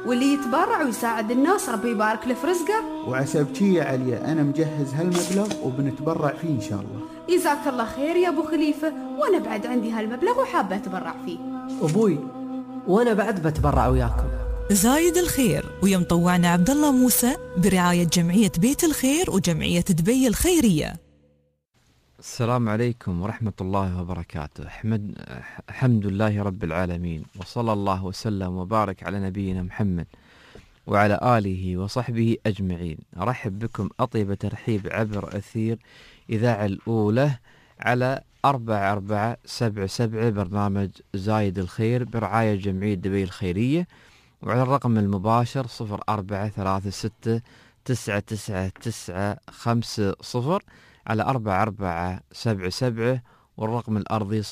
واللي يتبرع ويساعد الناس ربي يبارك له في رزقه. وعسى بشي يا عليا أنا مجهز هالمبلغ وبنتبرع فيه إن شاء الله. جزاك الله خير يا أبو خليفة، وأنا بعد عندي هالمبلغ وحابة أتبرع فيه. أبوي وأنا بعد بتبرع وياكم. زايد الخير ويا مطوعنا عبد الله موسى برعاية جمعية بيت الخير وجمعية دبي الخيرية. السلام عليكم ورحمة الله وبركاته. الحمد لله رب العالمين، وصلى الله وسلم وبارك على نبينا محمد وعلى آله وصحبه أجمعين. أرحب بكم أطيب ترحيب عبر أثير إذاعة الأولى على 4477 برنامج زايد الخير برعاية جمعية دبي الخيرية، وعلى الرقم المباشر 0436999950 على 4477، والرقم الأرضي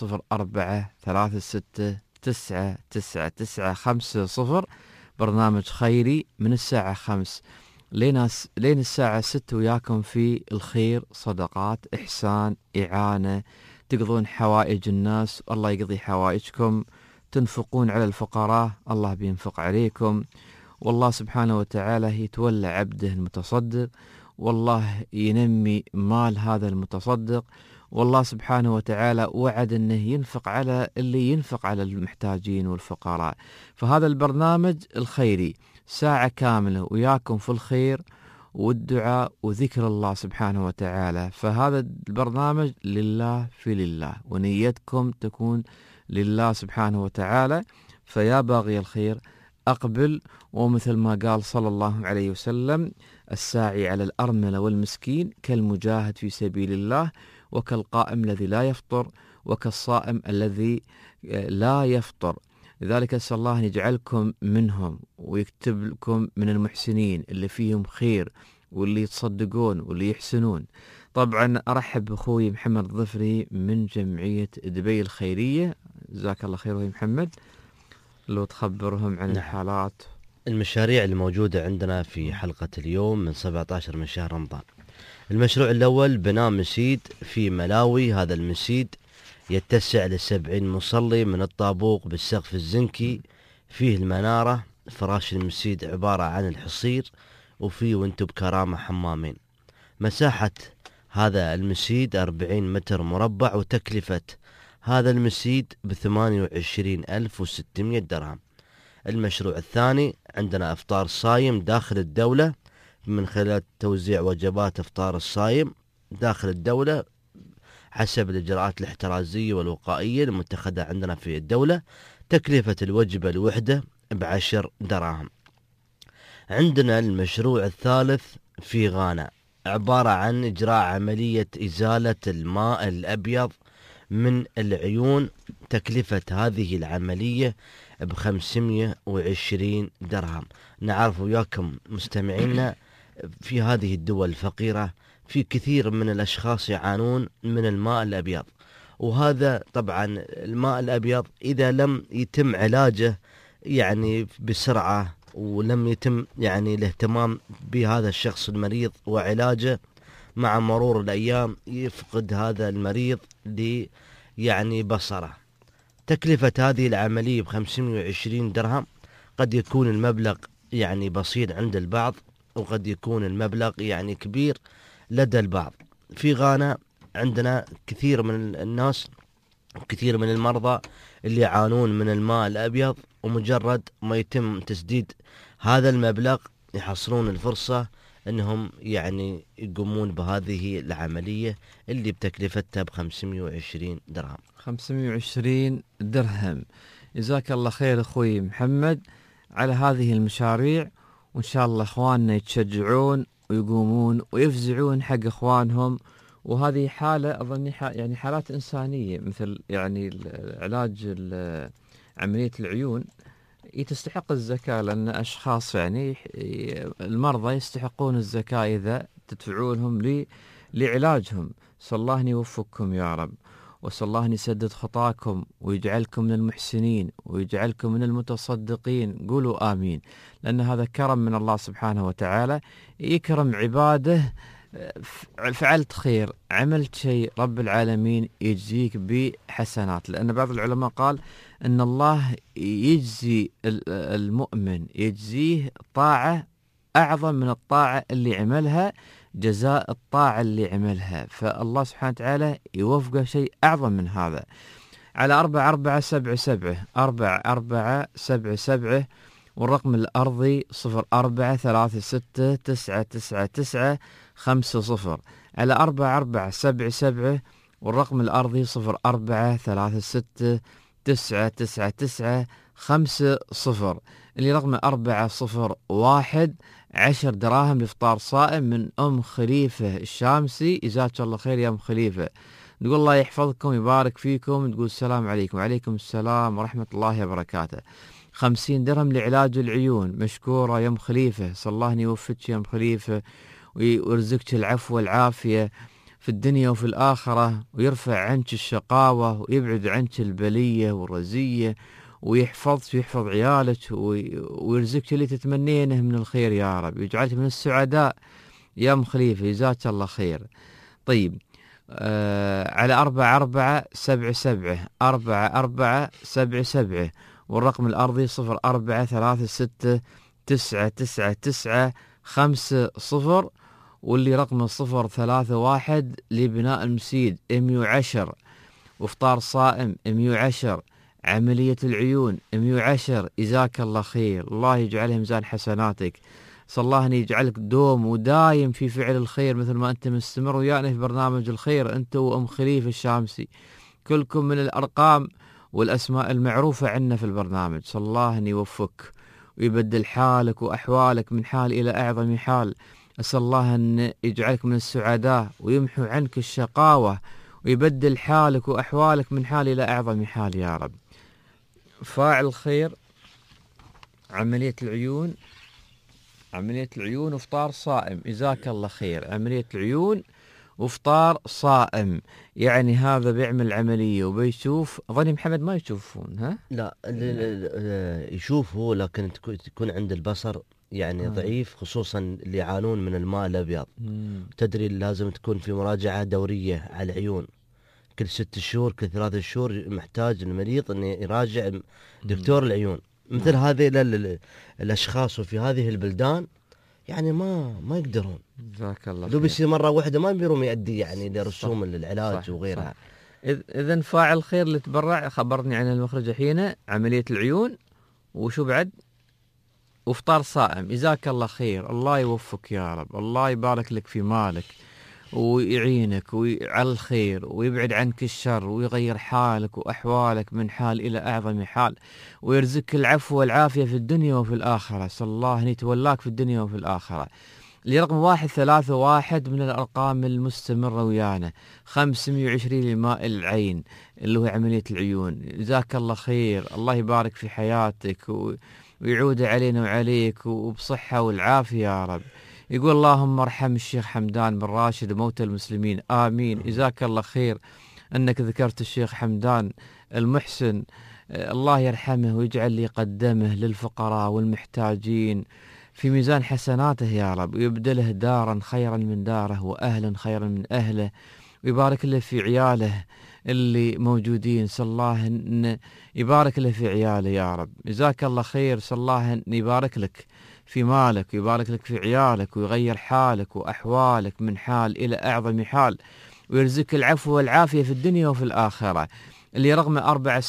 0436999950. برنامج خيري من الساعة 5 لين الساعة 6 وياكم في الخير، صدقات، إحسان، إعانة، تقضون حوائج الناس الله يقضي حوائجكم، تنفقون على الفقراء الله بينفق عليكم، والله سبحانه وتعالى يتولى عبده المتصدق، والله ينمي مال هذا المتصدق، والله سبحانه وتعالى وعد أنه ينفق على اللي ينفق على المحتاجين والفقراء. فهذا البرنامج الخيري ساعة كاملة وياكم في الخير والدعاء وذكر الله سبحانه وتعالى. فهذا البرنامج لله في لله، ونيتكم تكون لله سبحانه وتعالى. فيا باغي الخير أقبل، ومثل ما قال صلى الله عليه وسلم: الساعي على الأرملة والمسكين كالمجاهد في سبيل الله، وكالقائم الذي لا يفطر، وكالصائم الذي لا يفطر. لذلك أسأل الله أن يجعلكم منهم ويكتب لكم من المحسنين اللي فيهم خير واللي يتصدقون واللي يحسنون. طبعا أرحب بأخوي محمد الظفري من جمعية دبي الخيرية. جزاك الله خير. وهي محمد لو تخبرهم عن الحالات المشاريع الموجودة عندنا في حلقة اليوم من 17 من شهر رمضان. المشروع الأول بناء مسجد في ملاوي. هذا المسجد يتسع ل70 مصلي من الطابوق بالسقف الزنكي، فيه المنارة، فراش المسجد عبارة عن الحصير، وفيه وانتو بكرامة حمامين. مساحة هذا المسجد 40 متر مربع، وتكلفة هذا المسجد ب28,600 درهم. المشروع الثاني عندنا إفطار صايم داخل الدولة من خلال توزيع وجبات إفطار الصايم داخل الدولة حسب الإجراءات الاحترازية والوقائية المتخذة عندنا في الدولة. تكلفة الوجبة الوحدة ب10 دراهم. عندنا المشروع الثالث في غانا، عبارة عن إجراء عملية إزالة الماء الأبيض من العيون. تكلفة هذه العملية ب520 درهم. نعرف وياكم مستمعينا في هذه الدول الفقيرة في كثير من الأشخاص يعانون من الماء الأبيض، وهذا طبعا الماء الأبيض إذا لم يتم علاجه يعني بسرعة، ولم يتم يعني الاهتمام بهذا الشخص المريض وعلاجه، مع مرور الأيام يفقد هذا المريض يعني بصره. تكلفة هذه العملية ب520 درهم. قد يكون المبلغ يعني بسيط عند البعض، وقد يكون المبلغ يعني كبير لدى البعض. في غانا عندنا كثير من الناس وكثير من المرضى اللي يعانون من الماء الأبيض، ومجرد ما يتم تسديد هذا المبلغ يحصلون الفرصة أنهم يعني يقومون بهذه العملية اللي بتكلفتها ب520 درهم. 520 درهم. جزاك الله خير أخوي محمد على هذه المشاريع، وإن شاء الله إخواننا يتشجعون ويقومون ويفزعون حق إخوانهم. وهذه حالة أظن يعني حالات إنسانية، مثل يعني علاج عملية العيون تستحق الزكاة، لأن أشخاص يعني المرضى يستحقون الزكاة إذا تدفعونهم لعلاجهم. صلى الله أن يوفقكم يا رب، وصلى الله أن يسدد خطاكم ويجعلكم من المحسنين ويجعلكم من المتصدقين. قولوا آمين، لأن هذا كرم من الله سبحانه وتعالى، يكرم عباده فعلت خير، عملت شيء، رب العالمين يجزيك بحسنات. لأن بعض العلماء قال أن الله يجزي المؤمن، يجزيه طاعة أعظم من الطاعة اللي عملها، جزاء الطاعة اللي عملها، فالله سبحانه وتعالى يوفقه شيء أعظم من هذا. على 4477 4477 والرقم الأرضي 0436999950 على 4477 والرقم الأرضي 0436999950 اللي رقمه 401 10 دراهم لإفطار صائم من أم خليفة الشامسي. جزاك الله خير يا أم خليفة. نقول الله يحفظكم ويبارك فيكم. نقول السلام عليكم. وعليكم السلام ورحمة الله وبركاته. 50 درهم لعلاج العيون. مشكورة يا أم خليفة. صلى الله أن يوفقك يا أم خليفة ويرزقك العفو والعافية في الدنيا وفي الآخرة، ويرفع عنك الشقاوة ويبعد عنك البلية والرزية، ويحفظك ويحفظ عيالك ويرزقك اللي تتمنينه من الخير يا رب، ويجعلك من السعداء يا أم خليفة. جزاك الله خير. طيب على 4477 4477 والرقم الأرضي 0436999950 واللي رقمه 031 لبناء المسيد 110 وافطار صائم 110 عملية العيون 110. جزاك الله خير، الله يجعلها ميزان حسناتك. صلى الله أن يجعلك دوم ودايم في فعل الخير مثل ما أنت مستمر ويانا في برنامج الخير أنت وأم خليفة الشامسي، كلكم من الأرقام والأسماء المعروفة عنا في البرنامج. صلى الله أن يوفقك ويبدل حالك وأحوالك من حال إلى أعظم حال. أسأل الله أن يجعلك من السعداء ويمحو عنك الشقاوة ويبدل حالك وأحوالك من حال إلى أعظم حال يا رب. فاعل خير، عملية العيون، عملية العيون وافطار صائم. جزاك الله خير. عملية العيون وافطار صائم، يعني هذا بيعمل عملية وبيشوف. ظني محمد ما يشوفون ها؟ لا يشوفه لكن تكون عند البصر يعني ضعيف، خصوصا اللي يعانون من الماء الأبيض. تدري لازم تكون في مراجعة دورية على العيون كل 6 شهور كل 3 شهور، محتاج المريض أن يراجع دكتور العيون. مثل هذه الأشخاص وفي هذه البلدان يعني ما يقدرون. جزاك الله خير. لو بيصير مرة واحدة ما بيروم يؤدي يعني لرسوم العلاج صح وغيرها. إذن فاعل خير اللي تبرع خبرني عن المخرج حين عملية العيون وشو بعد وافطار صائم. جزاك الله خير، الله يوفقك يا رب، الله يبارك لك في مالك ويعينك على الخير ويبعد عنك الشر ويغير حالك وأحوالك من حال إلى أعظم حال، ويرزقك العفو والعافية في الدنيا وفي الآخرة. صلى الله أن يتولاك في الدنيا وفي الآخرة. لرقم 131 من الأرقام المستمرة ويانا 520 لماء العين اللي هو عملية العيون. جزاك الله خير، الله يبارك في حياتك ويعود علينا وعليك وبصحة والعافية يا رب. يقول اللهم ارحم الشيخ حمدان بن راشد وموتى المسلمين آمين. جزاك الله خير أنك ذكرت الشيخ حمدان المحسن، الله يرحمه ويجعل لي قدمه للفقراء والمحتاجين في ميزان حسناته يا رب، ويبدله دارا خيرا من داره وأهلا خيرا من أهله، ويبارك له في عياله اللي موجودين. صلى الله أن يبارك له في عياله يا رب. جزاك الله خير. صلى الله أن يبارك لك في مالك ويبارك لك في عيالك ويغير حالك وأحوالك من حال إلى أعظم حال، ويرزقك العفو والعافية في الدنيا وفي الآخرة. اللي رقمه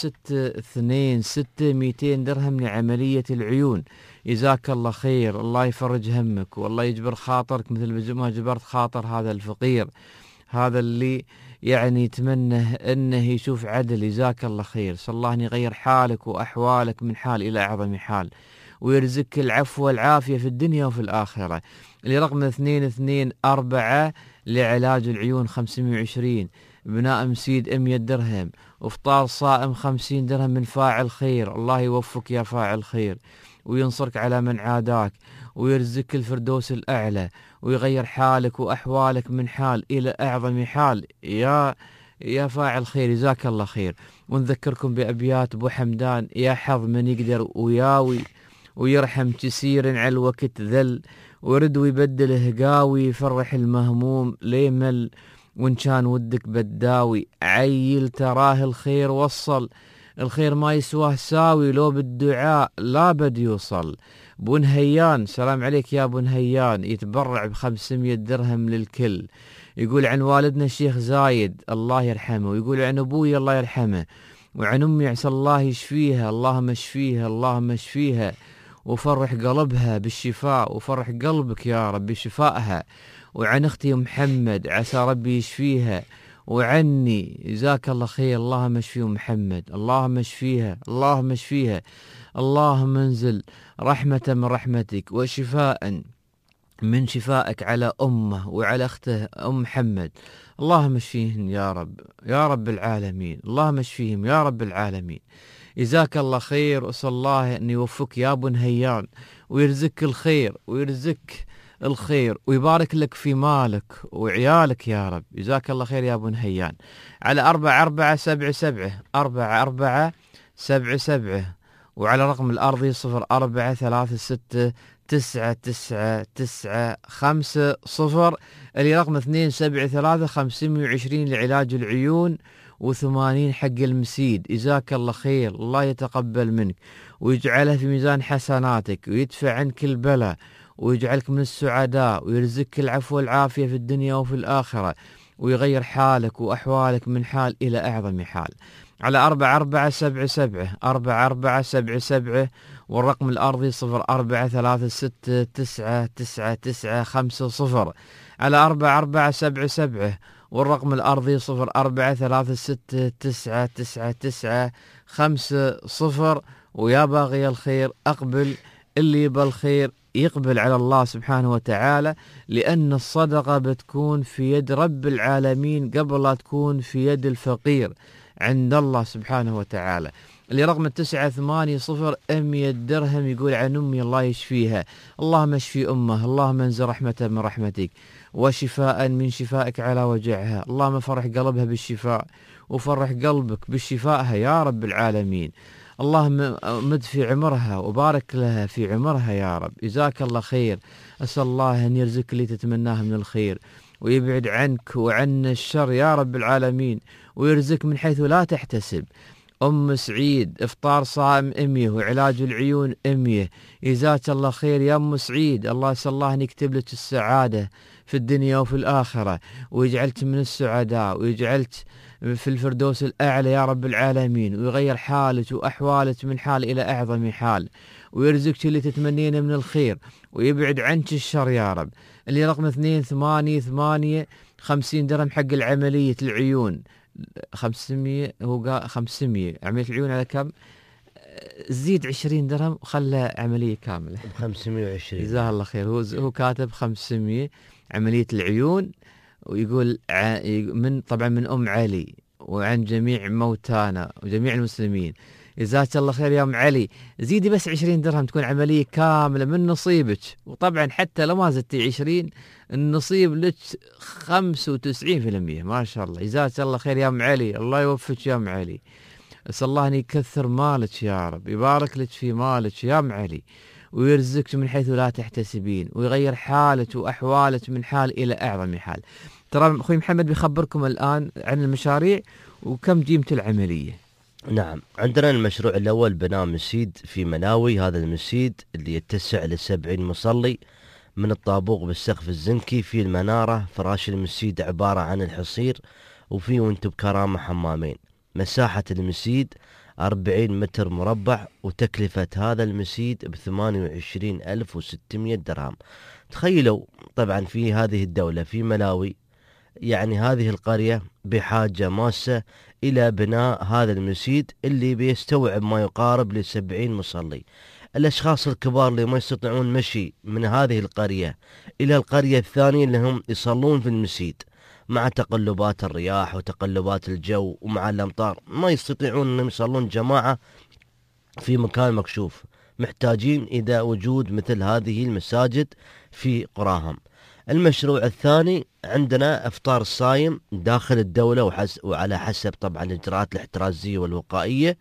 4626 200 درهم لعملية العيون. جزاك الله خير، الله يفرج همك والله يجبر خاطرك مثل ما جبرت خاطر هذا الفقير، هذا اللي يعني يتمنى أنه يشوف عدل. جزاك الله خير. صلى الله أن يغير حالك وأحوالك من حال إلى أعظم حال، ويرزقك العفو والعافية في الدنيا وفي الآخرة. اللي رقم 224 لعلاج العيون 520 بناء مسيد 100 درهم وافطار صائم 50 درهم من فاعل خير. الله يوفقك يا فاعل خير وينصرك على من عاداك ويرزقك الفردوس الأعلى ويغير حالك وأحوالك من حال إلى أعظم حال يا فاعل خير. جزاك الله خير. ونذكركم بأبيات أبو حمدان: يا حظ من يقدر وياوي ويرحم كسير على الوقت ذل، ورد ويبدله قاوي يفرح المهموم ليمل، وإن كان ودك بداوي عيل تراه الخير وصل، الخير ما يسواه ساوي لو بالدعاء لا بد يوصل. بن هيان سلام عليك يا بن هيان يتبرع ب500 درهم للكل، يقول عن والدنا الشيخ زايد الله يرحمه، ويقول عن أبوي الله يرحمه، وعن أمي عسى الله يشفيها، اللهم اشفيها اللهم اشفيها، وفرح قلبها بالشفاء، وفرح قلبك يا رب بشفائها، وعن أختي محمد عسى ربي يشفيها، وعني جزاك الله خير اللهم اشفي محمد، اللهم اشفيها اللهم اشفيها، اللهم انزل رحمة من رحمتك وشفاء من شفائك على أمه وعلى أخته أم محمد، اللهم اشفيهن يا رب يا رب العالمين، اللهم اشفيهم يا رب العالمين. جزاك الله خير، وأسأل الله أن يوفقك يا بن هيان ويرزقك الخير ويرزقك الخير ويبارك لك في مالك وعيالك يا رب. جزاك الله خير يا بن هيان. على 4477 4477 وعلى رقم الأرضي 0436999950 اللي رقم 273 520 لعلاج العيون و80 حق المسيد. جزاك الله خير، الله يتقبل منك ويجعلها في ميزان حسناتك ويدفع عنك البلاء ويجعلك من السعداء ويرزقك العفو والعافية في الدنيا وفي الآخرة ويغير حالك وأحوالك من حال إلى أعظم حال. على 4477 4477 والرقم الأرضي 0436999950 على 4477 والرقم الأرضي 0436999950. ويا باغي الخير أقبل، اللي بالخير يقبل على الله سبحانه وتعالى، لأن الصدقة بتكون في يد رب العالمين قبل لا تكون في يد الفقير عند الله سبحانه وتعالى. اللي رقم 980 100 درهم يقول عن أمي الله يشفيها، اللهم اشفي أمه، اللهم انزل رحمة من رحمتك وشفاء من شفائك على وجعها، اللهم فرح قلبها بالشفاء وفرح قلبك بالشفائها يا رب العالمين، اللهم مد في عمرها وبارك لها في عمرها يا رب. جزاك الله خير، أسأل الله أن يرزقك اللي تتمناه من الخير ويبعد عنك وعن الشر يا رب العالمين ويرزقك من حيث لا تحتسب. أم سعيد إفطار صائم 100 وعلاج العيون 100. جزاك الله خير يا أم سعيد، الله أسأل الله أن يكتب لك السعادة في الدنيا وفي الآخرة ويجعلك من السعداء ويجعلك في الفردوس الأعلى يا رب العالمين، ويغير حالك وأحوالك من حال إلى أعظم حال ويرزقك اللي تتمنينه من الخير ويبعد عنك الشر يا رب. اللي رقم 288 50 درهم حق العملية العيون 500، هو 500 عملية العيون على كم؟ زيد 20 درهم وخلى عملية كاملة 520. جزاه الله خير. هو كاتب 500 عملية العيون، ويقول من طبعا من أم علي وعن جميع موتانا وجميع المسلمين. جزاك الله خير يا أم علي، زيدي بس 20 درهم تكون عملية كاملة من نصيبك، وطبعا حتى لو ما زدتي 20 النصيب لك 95% ما شاء الله. جزاك الله خير يا أم علي، الله يوفقك يا أم علي، أسأل الله أن يكثر مالك يا رب، يبارك لك في مالك يا أم علي ويرزقك من حيث لا تحتسبين ويغير حالك وأحوالك من حال إلى أعظم حال. ترى أخوي محمد بيخبركم الآن عن المشاريع وكم قيمة العملية. نعم، عندنا المشروع الأول بناء مسجد في مناوي. هذا المسجد اللي يتسع ل70 مصلي، من الطابوق بالسقف الزنكي، في المنارة فراش المسجد عبارة عن الحصير، وفي وانتو بكرامة حمامين. مساحة المسجد 40 متر مربع، وتكلفة هذا المسجد ب28,600 درهم. تخيلوا طبعا في هذه الدولة في ملاوي، يعني هذه القرية بحاجة ماسة إلى بناء هذا المسجد اللي بيستوعب ما يقارب ل70 مصلي. الأشخاص الكبار اللي ما يستطيعون مشي من هذه القرية إلى القرية الثانية اللي هم يصلون في المسجد، مع تقلبات الرياح وتقلبات الجو ومع الأمطار ما يستطيعون أنهم يصلون جماعة في مكان مكشوف، محتاجين إذا وجود مثل هذه المساجد في قراهم. المشروع الثاني عندنا إفطار الصايم داخل الدولة وعلى حسب طبعا الإجراءات الاحترازية والوقائية.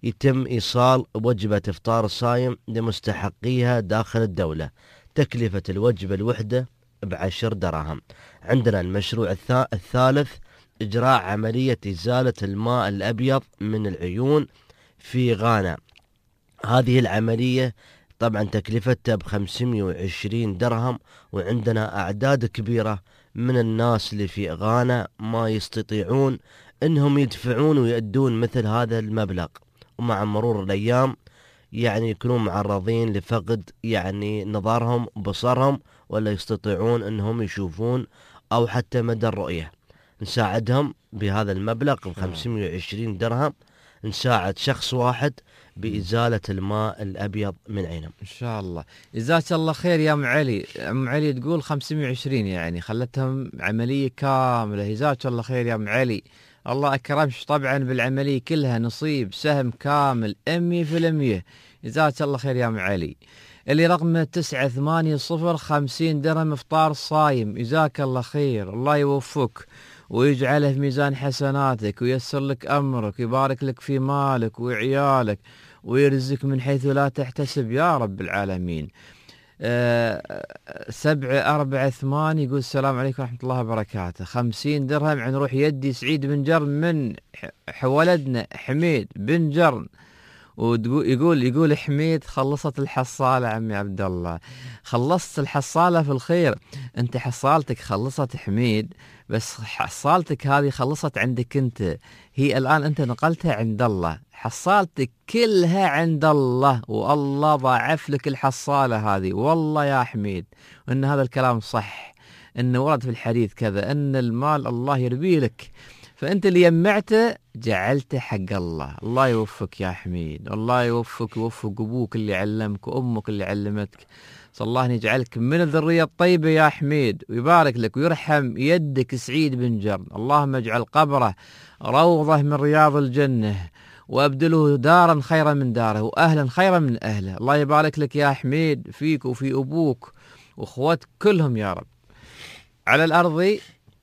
يتم إيصال وجبة إفطار الصايم لمستحقيها داخل الدولة. تكلفة الوجبة الوحدة ب10 دراهم. عندنا المشروع الثالث إجراء عملية إزالة الماء الأبيض من العيون في غانا. هذه العملية طبعا تكلفتها ب520 درهم، وعندنا أعداد كبيرة من الناس اللي في غانا ما يستطيعون أنهم يدفعون ويؤدون مثل هذا المبلغ، ومع مرور الأيام يعني يكونون معرضين لفقد يعني نظرهم بصرهم، ولا يستطيعون أنهم يشوفون أو حتى مدى الرؤية. نساعدهم بهذا المبلغ ب520 درهم، نساعد شخص واحد بإزالة الماء الأبيض من عينه إن شاء الله. جزاك الله خير يا أم علي. أم علي تقول 520 يعني خلتهم عملية كاملة. جزاك الله خير يا أم علي. الله أكرمش طبعا بالعملية كلها، نصيب سهم كامل 100%. جزاك الله خير يا أم علي. اللي رقمه 980 50 درهم إفطار الصايم. جزاك الله خير، الله يوفقك ويجعله في ميزان حسناتك وييسر لك أمرك ويبارك لك في مالك وعيالك ويرزقك من حيث لا تحتسب يا رب العالمين. 748 يقول السلام عليكم ورحمة الله وبركاته. 50 درهم عن روح يدي سعيد بن جرن من ولدنا حميد بن جرن. ويقول حميد خلصت الحصالة عمي عبد الله. خلصت الحصالة في الخير. انت حصالتك خلصت حميد، بس حصالتك هذه خلصت عندك انت، هي الآن انت نقلتها عند الله. حصالتك كلها عند الله، والله ضاعف لك الحصالة هذه. والله يا حميد وان هذا الكلام صح، انه ورد في الحديث كذا ان المال الله يربي لك، فأنت اللي يمعته جعلته حق الله. الله يوفقك يا حميد، الله يوفقك ويوفق أبوك اللي علمك وأمك اللي علمتك. صلى الله أن يجعلك من الذرية الطيبة يا حميد، ويبارك لك ويرحم يدك سعيد بن جرن. اللهم اجعل قبره روضة من رياض الجنة، وأبدله دارا خيرا من داره وأهلا خيرا من أهله. الله يبارك لك يا حميد فيك وفي أبوك وأخواتك كلهم يا رب. على الأرض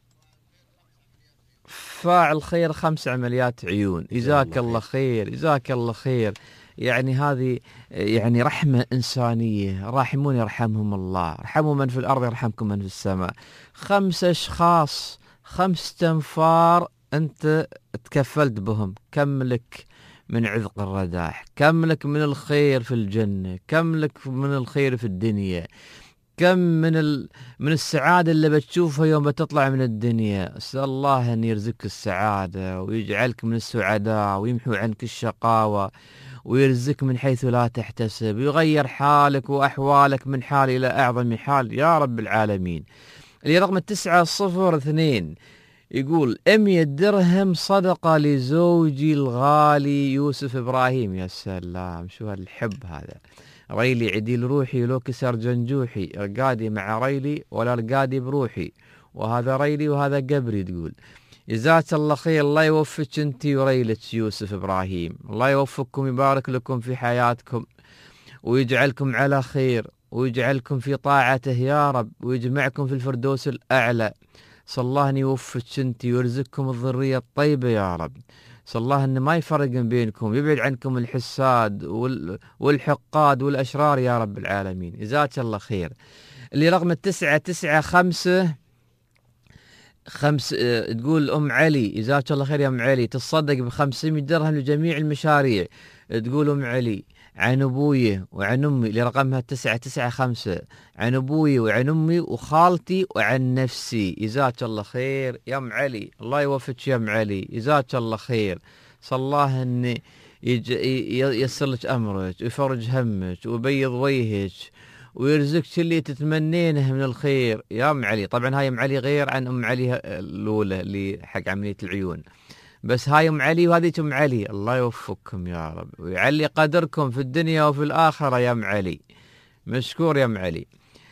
فاعل خير 5 عمليات عيون. جزاك الله خير، جزاك الله خير. يعني هذه يعني رحمة إنسانية. راحمون يرحمهم الله، ارحموا من في الأرض يرحمكم من في السماء. 5 أشخاص 5 تنفار أنت تكفلت بهم. كم لك من عذق الرداح، كم لك من الخير في الجنة، كم لك من الخير في الدنيا، كم من السعادة اللي بتشوفها يوم بتطلع من الدنيا. أسأل الله أن يرزقك السعادة ويجعلك من السعداء ويمحو عنك الشقاوة ويرزقك من حيث لا تحتسب ويغير حالك وأحوالك من حال إلى أعظم حال يا رب العالمين. اللي رقم 902 يقول 100 درهم صدقة لزوجي الغالي يوسف إبراهيم. يا سلام، شو هالحب هذا. ريلي عديل روحي ولو كسر جنجوحي، رقادي مع ريلي ولا رقادي بروحي، وهذا ريلي وهذا قبري. تقول جزاك الله خير. الله يوفقك انتي وريلك يوسف إبراهيم، الله يوفقكم ويبارك لكم في حياتكم ويجعلكم على خير ويجعلكم في طاعته يا رب ويجمعكم في الفردوس الأعلى. صلى الله أن يوفقك انتي ويرزقكم الذرية الطيبة يا رب. صلى الله أن ما يفرق بينكم، يبعد عنكم الحساد والحقاد والأشرار يا رب العالمين. جزاك الله خير. اللي رقم 995 تقول أم علي. جزاك الله خير يا أم علي. تصدق ب500 درهم لجميع المشاريع. تقول أم علي عن أبوي وعن أمي، اللي رقمها 995، عن أبوي وعن أمي وخالتي وعن نفسي. جزاك الله خير يا أم علي، الله يوفقك يا أم علي. جزاك الله خير. صلى الله أن ييسر لك أمرك ويفرج همك ويبيض وجهك ويرزقك اللي تتمنينه من الخير يا أم علي. طبعا هاي أم علي غير عن أم علي الأولى اللي حق عملية العيون، بس هاي أم علي وهذه أم علي. الله يوفقكم يا رب ويعلي قدركم في الدنيا وفي الآخرة يا أم علي. مشكور يا أم علي.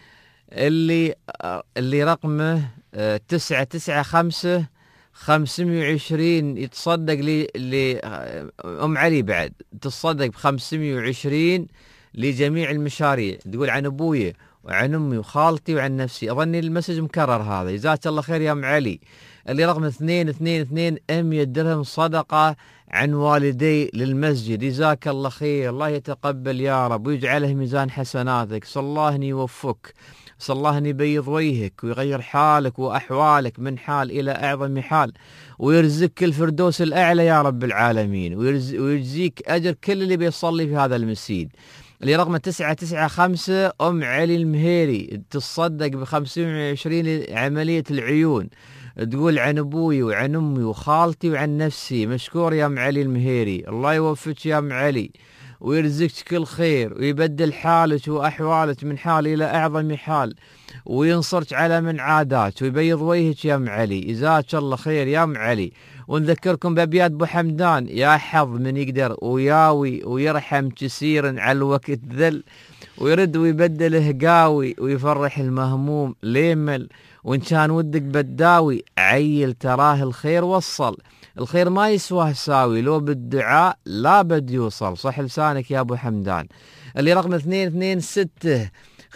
اللي رقمه 995 520 يتصدق لي أم علي بعد تصدق ب520 لجميع المشاريع. تقول عن أبوي وعن أمي وخالتي وعن نفسي. أظني المسج مكرر هذا. جزاك الله خير يا أم علي. اللي رقم 222 100 درهم صدقة عن والدي للمسجد، جزاك الله خير، الله يتقبل يا رب ويجعله ميزان حسناتك. صلى الله أن يوفقك، صلى الله أن يبيض وجهك ويغير حالك وأحوالك من حال إلى أعظم حال، ويرزقك الفردوس الأعلى يا رب العالمين، ويجزيك أجر كل اللي بيصلي في هذا المسجد. اللي رقم 995 أم علي المهيري تصدق ب520 عملية العيون، تقول عن أبوي وعن أمي وخالتي وعن نفسي. مشكور يا أم علي المهيري، الله يوفقك يا أم علي ويرزقك كل خير ويبدل حالك وأحوالك من حال إلى أعظم حال، وينصرك على من عاداك ويبيض وجهك يا أم علي. جزاك الله خير يا أم علي. ونذكركم بأبيات أبو حمدان: يا حظ من يقدر وياوي ويرحم كثيرا على الوقت ذل، ويرد ويبدله قاوي ويفرح المهموم ليمل، وإن كان ودك بداوي عيل تراه الخير وصل، الخير ما يسواه ساوي، لو بالدعاء لا بد يوصل. صح لسانك يا أبو حمدان. اللي رقم 226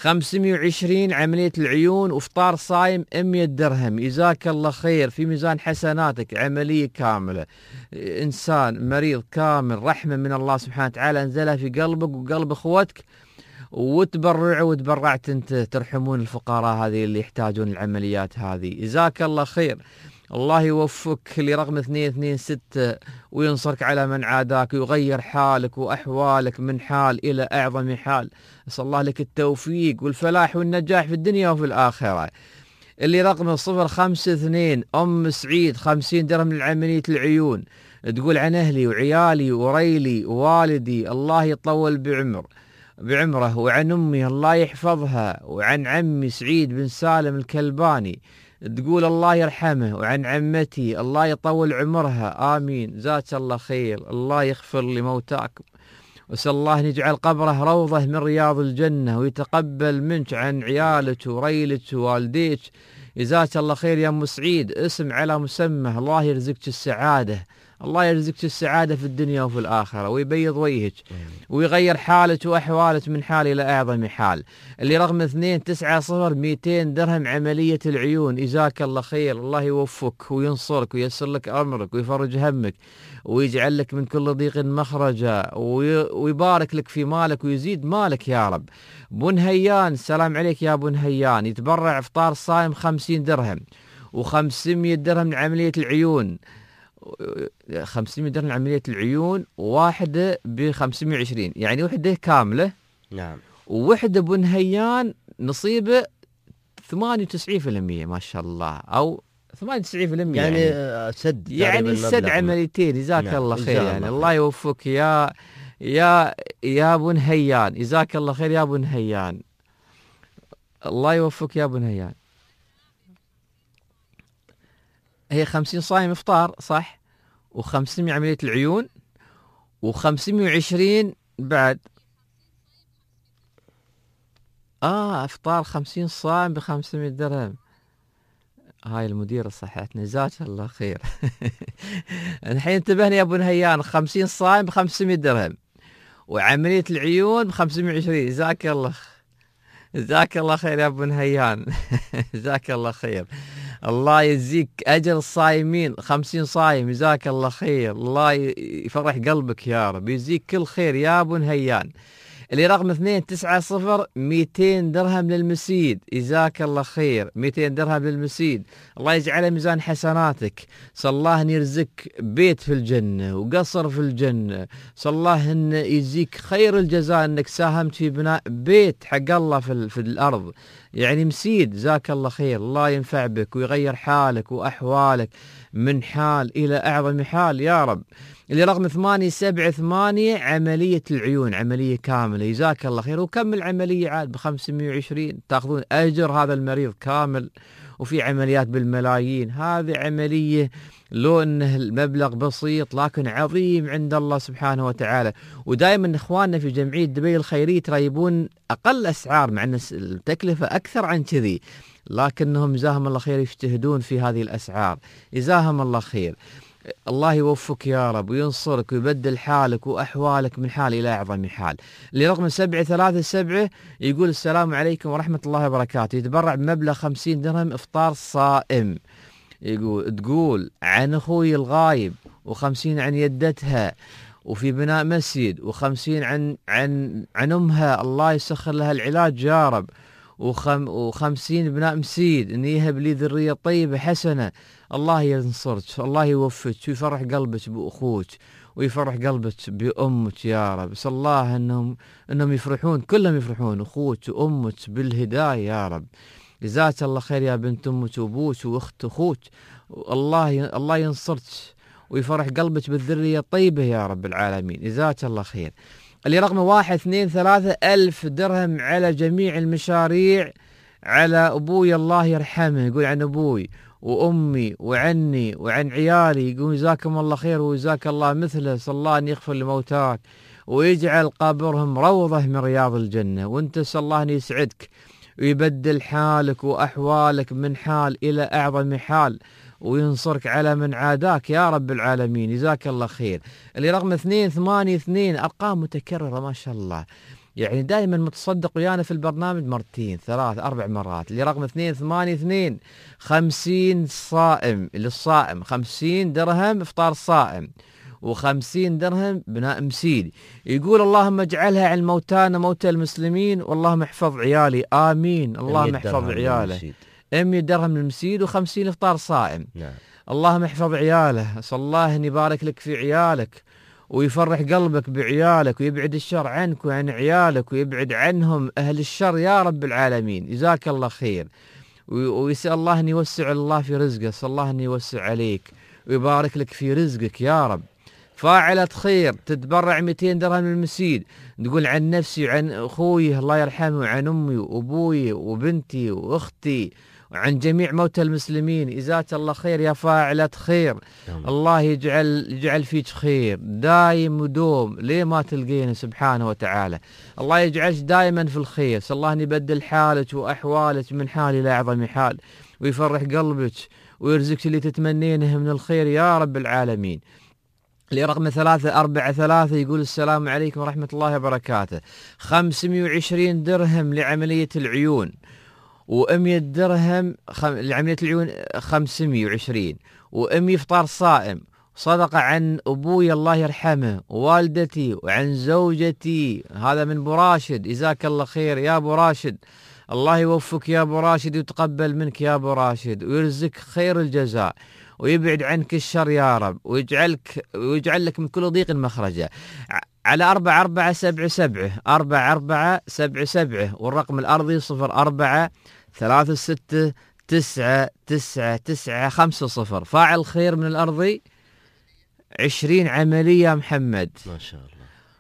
520 عملية العيون وفطار صايم 100 درهم، جزاك الله خير، في ميزان حسناتك، عملية كاملة، إنسان مريض كامل، رحمة من الله سبحانه وتعالى أنزلها في قلبك وقلب أخوتك، وتبرعوا وتبرعت أنت ترحمون الفقراء هذه اللي يحتاجون العمليات هذه. جزاك الله خير، الله يوفقك. اللي رقم 226 وينصرك على من عاداك ويغير حالك وأحوالك من حال إلى أعظم حال. أسأل الله لك التوفيق والفلاح والنجاح في الدنيا وفي الآخرة. اللي رقم 052 أم سعيد 50 درهم لعملية العيون، تقول عن أهلي وعيالي وريلي ووالدي الله يطول بعمره، وعن أمي الله يحفظها، وعن عمي سعيد بن سالم الكلباني تقول الله يرحمه، وعن عمتي الله يطول عمرها آمين. جزاك الله خير، الله يغفر لموتاكم، وسأل الله أن يجعل قبره روضة من رياض الجنة، ويتقبل منك عن عيالك وريلك ووالديك. جزاك الله خير يا أم سعيد، اسم على مسمى، الله يرزقك السعادة، الله يرزقك السعادة في الدنيا وفي الآخرة، ويبيض وجهك ويغير حالك وأحوالك من حال إلى أعظم حال. اللي رقم 290 200 درهم عملية العيون، جزاك الله خير، الله يوفقك وينصرك وييسر لك أمرك ويفرج همك ويجعل لك من كل ضيق مخرجا ويبارك لك في مالك ويزيد مالك يا رب. بن هيان، السلام عليك يا بن هيان، يتبرع إفطار صائم 50 درهم و500 درهم لعملية العيون، 500 درهم لعملية العيون، واحدة ب520، يعني وحدة كاملة. نعم. ووحدة بن هيان نصيبه 98% ما شاء الله، أو 98% يعني سد، يعني سد عمليتين. جزاك نعم. الله خير، يعني الله يوفقك يا بن هيان، جزاك الله خير يا بن هيان، الله يوفقك يا بن هيان. هي 50 صايم افطار صح، و500 عملية العيون، و520 بعد. افطار 50 صايم ب500 درهم. هاي المديرة صحتنا، جزاك الله خير. الحين انتبهنا يا ابو نهيان، 50 صايم ب500 درهم، وعملية العيون ب520. جزاك الله خير يا ابو نهيان. جزاك الله خير، الله يجزيك أجر الصايمين، 50 صايم، جزاك الله خير، الله يفرح قلبك يا رب، يجزيك كل خير يا أبو نهيان. اللي رقم 290 200 درهم للمسيد، جزاك الله خير، 200 درهم للمسيد، الله يجعله ميزان حسناتك. صلى الله أن يرزقك بيت في الجنة وقصر في الجنة، صلى الله أن يجزيك خير الجزاء أنك ساهمت في بناء بيت حق الله في الأرض، يعني مسيد. جزاك الله خير، الله ينفع بك ويغير حالك وأحوالك من حال إلى أعظم حال يا رب. اللي رقم 878 عملية العيون، عملية كاملة، جزاك الله خير، وكمل عملية عاد ب520 تأخذون أجر هذا المريض كامل. وفي عمليات بالملايين، هذه عملية لو أنه المبلغ بسيط لكن عظيم عند الله سبحانه وتعالى. ودائما إخواننا في جمعية دبي الخيرية ترى يبون أقل أسعار، مع أن التكلفة أكثر عن كذي، لكنهم جزاهم الله خير يجتهدون في هذه الأسعار، جزاهم الله خير. الله يوفقك يا رب وينصرك ويبدل حالك وأحوالك من حال إلى أعظم حال. اللي رقم 737 يقول السلام عليكم ورحمة الله وبركاته، يتبرع بمبلغ 50 درهم إفطار صائم. تقول عن أخوي الغايب و50 عن يدتها، وفي بناء مسجد، و50 عن أمها الله يسخر لها العلاج يا رب، و50 بناء مسجد إن يهب لي ذرية طيبة حسنة. الله ينصرك، الله يوفقك ويفرح قلبك بأخوك ويفرح قلبك بأمك يا رب. بس الله أنهم يفرحون، كلهم يفرحون، أخوك وأمك بالهداية يا رب. جزاك الله خير يا بنت أمك وأبوك وأخت أخوك، الله ينصرك ويفرح قلبك بالذرية الطيبة يا رب العالمين. جزاك الله خير. اللي رقم 1 2 3 1000 درهم على جميع المشاريع على أبوي الله يرحمه. يقول عن أبوي وأمي وعني وعن عيالي، يقول جزاكم الله خير وجزاك الله مثله. صلى الله أن يغفر لموتاك ويجعل قبرهم روضة من رياض الجنة، وانت صلى الله أن يسعدك ويبدل حالك وأحوالك من حال إلى أعظم حال، وينصرك على من عاداك يا رب العالمين. جزاك الله خير. اللي رقم 282 أرقام متكررة ما شاء الله، يعني دائما متصدق ويانا في البرنامج مرتين 3 4 مرات. اللي رقم 282 50 صائم للصائم، 50 درهم إفطار صائم، و50 درهم بناء مسيد. يقول اللهم اجعلها عن موتانا موتى المسلمين، واللهم احفظ عيالي آمين. اللهم احفظ عياله. 100 درهم للمسيد و50 إفطار صائم. نعم. اللهم احفظ عياله. صلى الله أن يبارك لك في عيالك ويفرح قلبك بعيالك ويبعد الشر عنك وعن عيالك ويبعد عنهم أهل الشر يا رب العالمين. جزاك الله خير. ويسأل الله أن يوسع الله في رزقه، صلى الله أن يوسع عليك ويبارك لك في رزقك يا رب. فاعلة خير تتبرع 200 درهم للمسيد، تقول عن نفسي وعن أخوي الله يرحمه وعن أمي وأبوي وبنتي وأختي وعن جميع موتى المسلمين. جزاك الله خير يا فاعلة خير. الله يجعل فيك خير دايم ودوم ليه ما تلقينا سبحانه وتعالى. الله يجعلك دائما في الخير. صلى الله أن يبدل حالك وأحوالك من حال إلى أعظم حال، ويفرح قلبك ويرزقك اللي تتمنينه من الخير يا رب العالمين. اللي رقم 343 يقول السلام عليكم ورحمة الله وبركاته. 520 درهم لعملية العيون، و100 درهم لعملية العيون 520، و100 إفطار صائم، صدقة عن أبوي الله يرحمه ووالدتي وعن زوجتي. هذا من أبو راشد. جزاك الله خير يا أبو راشد. الله يوفقك يا أبو راشد ويتقبل منك يا أبو راشد ويرزقك خير الجزاء ويبعد عنك الشر يا رب ويجعل لك من كل ضيق مخرجا. على 4477 4477 والرقم الأرضي 04 36 99950. فاعل خير من الأرضي 20 عملية محمد ما شاء الله.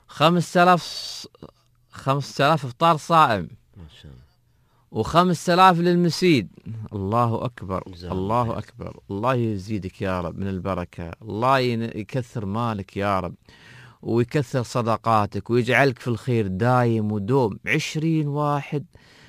5000 إفطار صائم ما شاء الله، و5000 للمسيد. الله أكبر الله أكبر. الله يزيدك يا رب من البركة، الله يكثر مالك يا رب ويكثر صدقاتك ويجعلك في الخير دايم ودوم. 20 واحد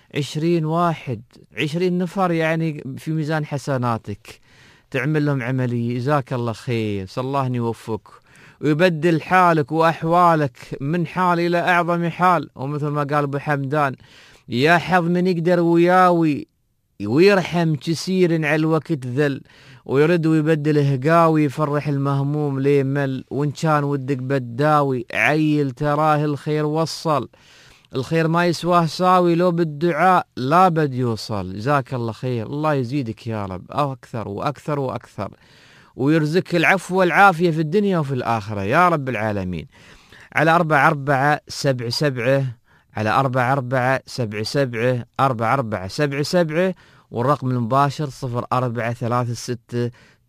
20 نفر يعني في ميزان حسناتك تعمل لهم عملية. جزاك الله خير. صلى الله أن يوفقك ويبدل حالك وأحوالك من حال إلى أعظم حال. ومثل ما قال أبو حمدان يا حظ من يقدر وياوي ويرحم كسير على الوقت ذل، ويرد ويبدله قاوي يفرح المهموم ليه مل. وإن كان ودك بداوي عيل تراه الخير وصل، الخير ما يسواه ساوي لو بالدعاء لا بد يوصل. جزاك الله خير. الله يزيدك يا رب أكثر وأكثر وأكثر ويرزقك العفو والعافية في الدنيا وفي الآخرة يا رب العالمين. على 4477 على 4477 4477 والرقم المباشر 0436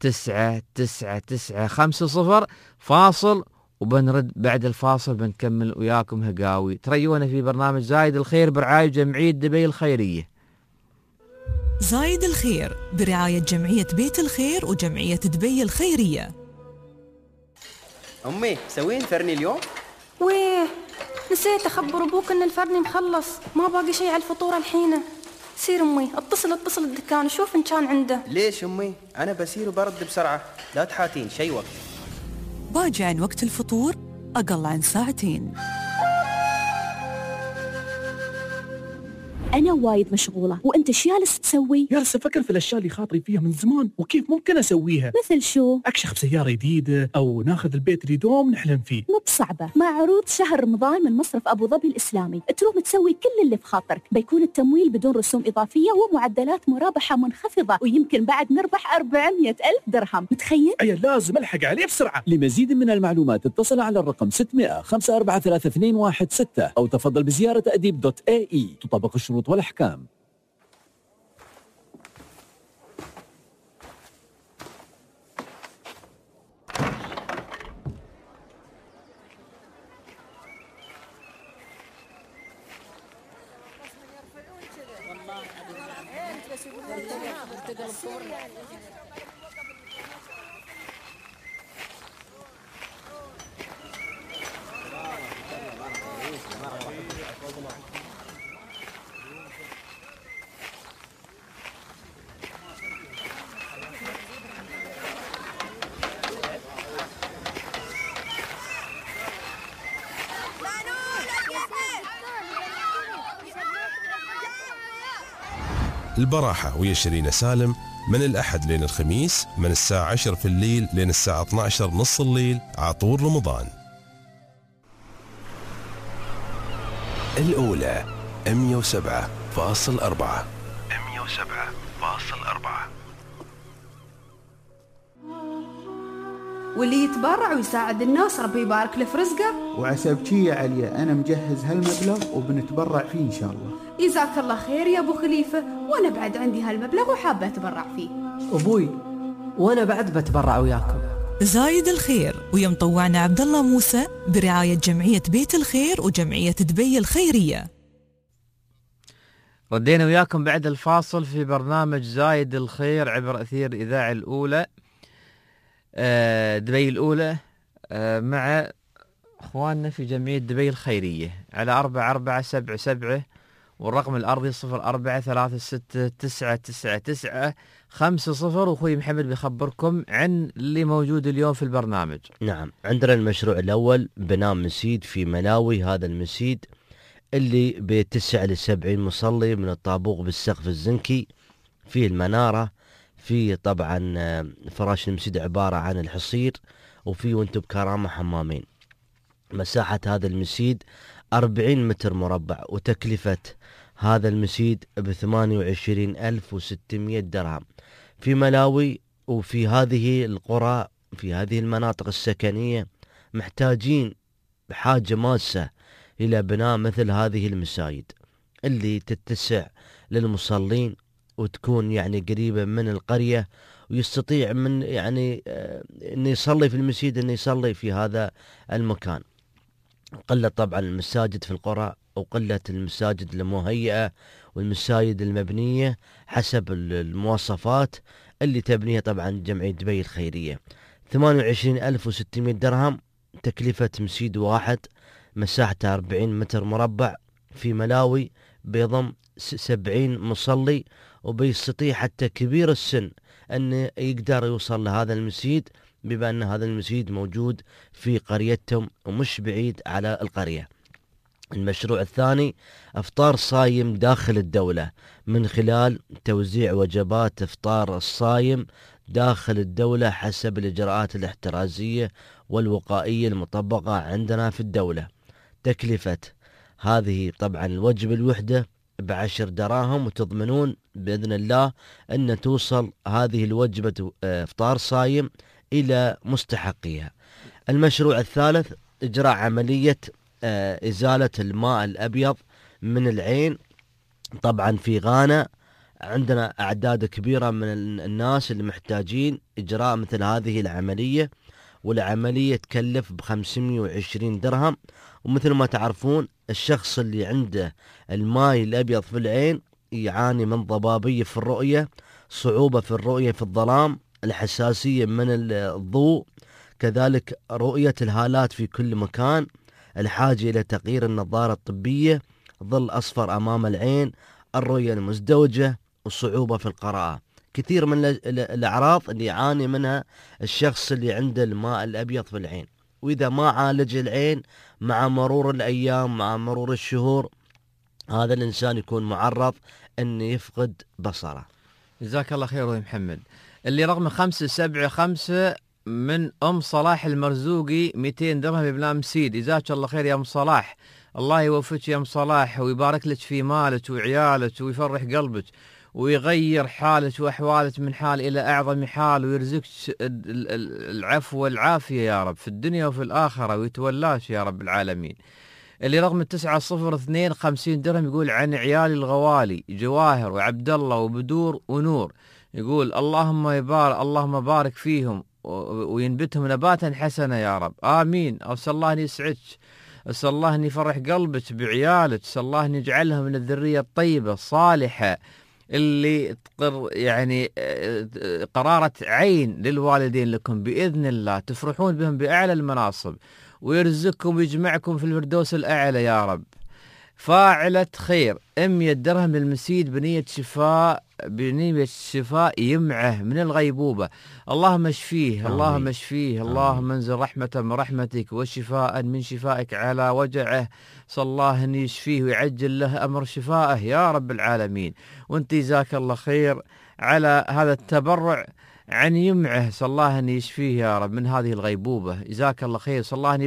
99950. فاصل وبنرد بعد الفاصل بنكمل وياكم هقاوي. تريونا في برنامج زايد الخير برعاية جمعية دبي الخيرية. زايد الخير برعاية جمعية بيت الخير وجمعية دبي الخيرية. أمي سوين فرني اليوم؟ ويه نسيت أخبر أبوك إن الفرني مخلص، ما باقي شيء على الفطور الحين. سير أمي اتصل الدكان وشوف إن كان عنده. ليش أمي؟ أنا بسير وبرد بسرعة، لا تحاتين شي وقت. باجي عن وقت الفطور أقل عن ساعتين. أنا وايد مشغولة، وأنت شو جالس تسوي؟ جالس أفكر في الأشياء اللي خاطري فيها من زمان وكيف ممكن أسويها. مثل شو؟ أكشخ بسيارة جديدة أو ناخذ البيت اللي دوم نحلم فيه. مو بصعبة، مع عروض شهر رمضان من مصرف أبو ظبي الإسلامي تروح تسوي كل اللي في خاطرك. بيكون التمويل بدون رسوم إضافية ومعدلات مرابحة منخفضة، ويمكن بعد نربح 400,000 درهم. متخيل؟ أي لازم ألحق عليه بسرعة. لمزيد من المعلومات اتصل على الرقم 600-543-216 أو تفضل بزيارة أديب.ae. تطبق الشروط والأحكام. البراحة ويا شيرين سالم من الأحد لين الخميس من الساعة 10 في الليل لين الساعة 12 نص الليل عطول رمضان. الأولى 107.4. واللي يتبرع ويساعد الناس ربي يبارك له في رزقه. وعسى بشي يا عليا أنا مجهز هالمبلغ وبنتبرع فيه إن شاء الله. جزاك الله خير يا أبو خليفة، وأنا بعد عندي هالمبلغ وحابة أتبرع فيه. أبوي وأنا بعد بتبرع وياكم. زايد الخير ويا مطوعنا عبد الله موسى برعاية جمعية بيت الخير وجمعية دبي الخيرية. ردينا وياكم بعد الفاصل في برنامج زايد الخير عبر أثير الإذاعة الأولى دبي الأولى مع أخواننا في جمعية دبي الخيرية على 4477 والرقم الأرضي 0436999950. وأخوي محمد بيخبركم عن اللي موجود اليوم في البرنامج. نعم، عندنا المشروع الأول بناء مسيد في ملاوي. هذا المسيد اللي بيتسع ل70 مصلي من الطابوق بالسقف الزنكي، فيه المنارة، في طبعا فراش المسجد عبارة عن الحصير، وفي وانتم بكرامة حمامين. مساحة هذا المسجد 40 متر مربع، وتكلفة هذا المسجد ب28,600 درهم في ملاوي. وفي هذه القرى في هذه المناطق السكنية محتاجين بحاجة ماسة إلى بناء مثل هذه المساجد اللي تتسع للمصلين وتكون يعني قريبة من القرية، ويستطيع من يعني أن يصلي في المسجد أن يصلي في هذا المكان. قلة طبعا المساجد في القرى وقلة المساجد المهيئة والمساجد المبنية حسب المواصفات اللي تبنيها طبعا جمعية دبي الخيرية. 28,600 درهم تكلفة مسجد واحد، مساحته 40 متر مربع في ملاوي، بيضم 70 مصلي، وبيستطيع حتى كبير السن أن يقدر يوصل لهذا المسجد، بما أن هذا المسجد موجود في قريتهم ومش بعيد على القرية. المشروع الثاني افطار صايم داخل الدولة من خلال توزيع وجبات افطار الصايم داخل الدولة حسب الإجراءات الاحترازية والوقائية المطبقة عندنا في الدولة. تكلفة هذه طبعا الوجبة الوحدة ب10 دراهم، وتضمنون بإذن الله أن توصل هذه الوجبة افطار صايم إلى مستحقيها. المشروع الثالث إجراء عملية إزالة الماء الأبيض من العين. طبعا في غانا عندنا أعداد كبيرة من الناس اللي محتاجين إجراء مثل هذه العملية، والعملية تكلف ب520 درهم. ومثل ما تعرفون الشخص اللي عنده الماء الأبيض في العين يعاني من ضبابية في الرؤية، صعوبة في الرؤية في الظلام، الحساسية من الضوء، كذلك رؤية الهالات في كل مكان، الحاجة إلى تغيير النظارة الطبية، ظل أصفر أمام العين، الرؤية المزدوجة، وصعوبة في القراءة. كثير من الأعراض اللي يعاني منها الشخص اللي عنده الماء الأبيض في العين. وإذا ما عالج العين مع مرور الأيام مع مرور الشهور هذا الإنسان يكون معرض أن يفقد بصره. جزاك الله خير يا محمد. اللي رقم 575 من أم صلاح المرزوقي 200 درهم بلام سيد. جزاك الله خير يا أم صلاح، الله يوفقك يا أم صلاح ويبارك لك في مالك وعيالك ويفرح قلبك ويغير حالك وأحوالك من حال إلى أعظم حال ويرزقك العفو والعافية يا رب في الدنيا وفي الآخرة ويتولاش يا رب العالمين. اللي رقم 902 50 درهم يقول عن عيالي الغوالي جواهر وعبد الله وبدور ونور، يقول اللهم بارك فيهم وينبتهم نباتا حسنا يا رب، آمين. أسأل الله أن يسعدك، أسأل الله أن يفرح قلبك بعيالك، أسأل الله أن يجعلها من الذرية الطيبة الصالحة اللي يعني قرارة عين للوالدين لكم بإذن الله، تفرحون بهم بأعلى المناصب ويرزقكم ويجمعكم في الفردوس الأعلى يا رب. فاعلة خير 100 درهم للمسيد بنية شفاء يمعه من الغيبوبة، اللهم اشفيه اللهم اشفيه، اللهم انزل رحمة من رحمتك وشفاء من شفائك على وجعه، صلى الله أن يشفيه ويعجل له أمر شفائه يا رب العالمين. وانت جزاك الله خير على هذا التبرع عن يمعه، صلى الله أن يشفيه يا رب من هذه الغيبوبة، جزاك الله خير. صلى الله أن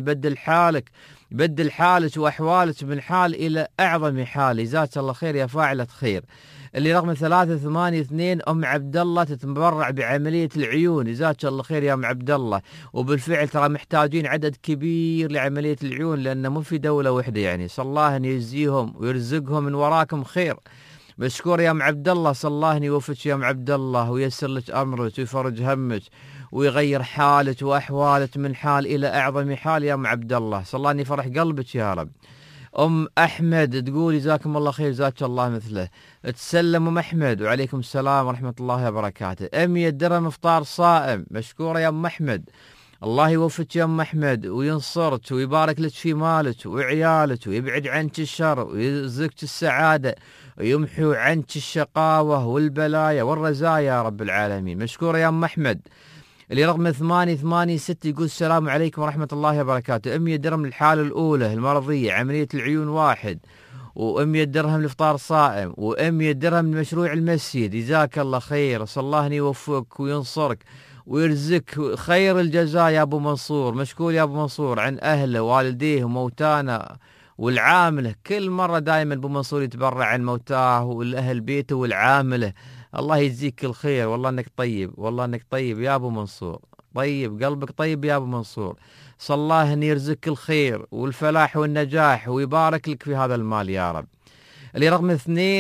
يبدل حالك وأحوالك من حال إلى أعظم حال، جزاك الله خير يا فاعلة خير. اللي رقم 382 أم عبد الله تتبرع بعملية العيون، جزاك الله خير يا أم عبد الله. وبالفعل ترى محتاجين عدد كبير لعملية العيون لأنه مو في دولة واحدة يعني، صلى الله أن يجزيهم ويرزقهم من وراكم خير. مشكور يا ام عبد الله، صلى الله ان يوفقك يا ام عبد الله وييسر لك امرك ويفرج همك ويغير حالك واحوالك من حال الى اعظم حال يا ام عبد الله، صلى الله ان يفرح قلبك يا رب. ام احمد تقول جزاكم الله خير، جزاك الله مثله. تسلم ام احمد وعليكم السلام ورحمه الله وبركاته. 100 درهم افطار صائم، مشكوره يا ام احمد، الله يوفقك يا ام احمد وينصرك ويبارك لك في مالك وعيالك ويبعد عنك الشر ويرزقك السعاده ويمحو عنك الشقاوة والبلايا والرزايا يا رب العالمين. مشكورة يا أم أحمد. اللي رقم 886 يقول السلام عليكم ورحمة الله وبركاته. 100 درهم للحالة الأولى المرضية عملية العيون 1، و100 درهم لإفطار صائم، و100 درهم لمشروع المسجد، جزاك الله خير. صلى الله أن يوفقك وينصرك ويرزقك خير الجزاء يا أبو منصور. مشكور يا أبو منصور عن أهله ووالديه وموتانا والعامله، كل مرة دائما أبو منصور يتبرع عن موتاه والأهل بيته والعامله، الله يجزيك الخير، والله أنك طيب، والله أنك طيب يا أبو منصور، طيب قلبك طيب يا أبو منصور. صلى الله أن يرزقك الخير والفلاح والنجاح ويبارك لك في هذا المال يا رب. اللي رقم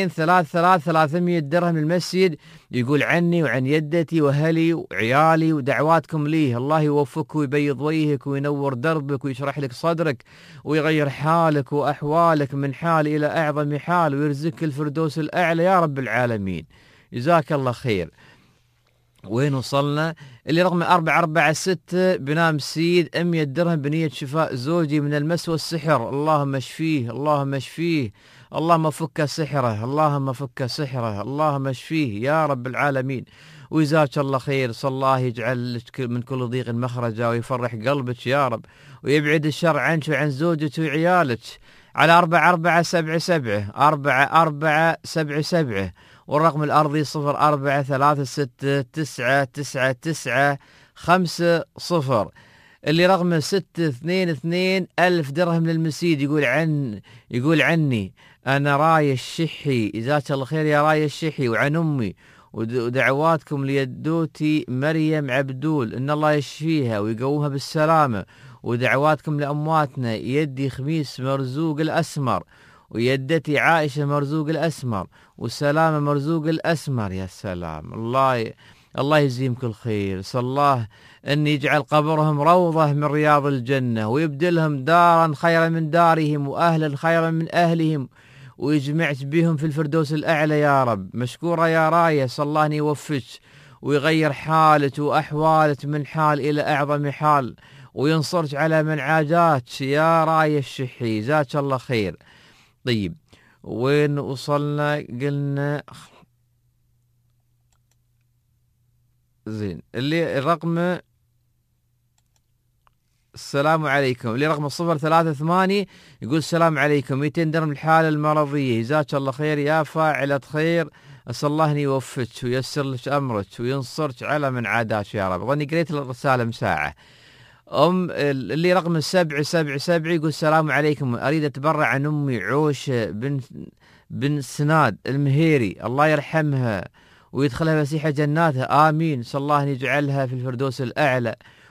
333 درهم للمسجد يقول عني وعن يدتي وأهلي وعيالي ودعواتكم ليه، الله يوفقك ويبيض وجهك وينور دربك ويشرح لك صدرك ويغير حالك وأحوالك من حال إلى أعظم حال ويرزقك الفردوس الأعلى يا رب العالمين، جزاك الله خير. وين وصلنا؟ اللي رقم 446 بنام سيد 100 درهم بنية شفاء زوجي من المس والسحر، اللهم اشفيه اللهم اشفيه، اللهم فك سحره، اللهم فك سحره، اللهم اشفيه يا رب العالمين وجزاك الله خير. صلى الله يجعل لك من كل ضيق مخرجا ويفرح قلبك يا رب ويبعد الشر عنك وعن زوجك وعيالك. على 4477 4477 والرقم الأرضي 0436999950. اللي رقم 622 ألف درهم للمسيد يقول عني أنا راية الشحي، جزاك الله خير يا راية الشحي، وعن أمي ودعواتكم ليدوتي مريم عبدول إن الله يشفيها ويقومها بالسلامة، ودعواتكم لأمواتنا يدي خميس مرزوق الأسمر ويدتي عائشة مرزوق الأسمر والسلامة مرزوق الأسمر. يا سلام، الله يجزيهم كل خير. صلى الله أن يجعل قبرهم روضة من رياض الجنة ويبدلهم دارا خيرا من دارهم وأهلا خيرا من أهلهم ويجمعت بهم في الفردوس الأعلى يا رب. مشكورة يا راية، صلى الله أن يوفقك ويغير حالك وأحوالك من حال إلى أعظم حال وينصرك على من عاداتك يا راية الشحي، جزاك الله خير. طيب وين وصلنا؟ قلنا زين. اللي الرقم السلام عليكم. اللي رقم 038 يقول السلام عليكم، 200 درهم الحالة المرضية، جزاك الله خير يا فاعلة خير، أسأل الله أن يوفقك وييسر لك أمرك وينصرك على من عاداك يا رب. ظني قريت الرسالة مساعة. اللي رقم 777 يقول السلام عليكم، أريد أتبرع عن أمي عوش بن سناد المهيري، الله يرحمها ويدخلها فسيح جناتها، آمين. صلى الله أن يجعلها في الفردوس الأعلى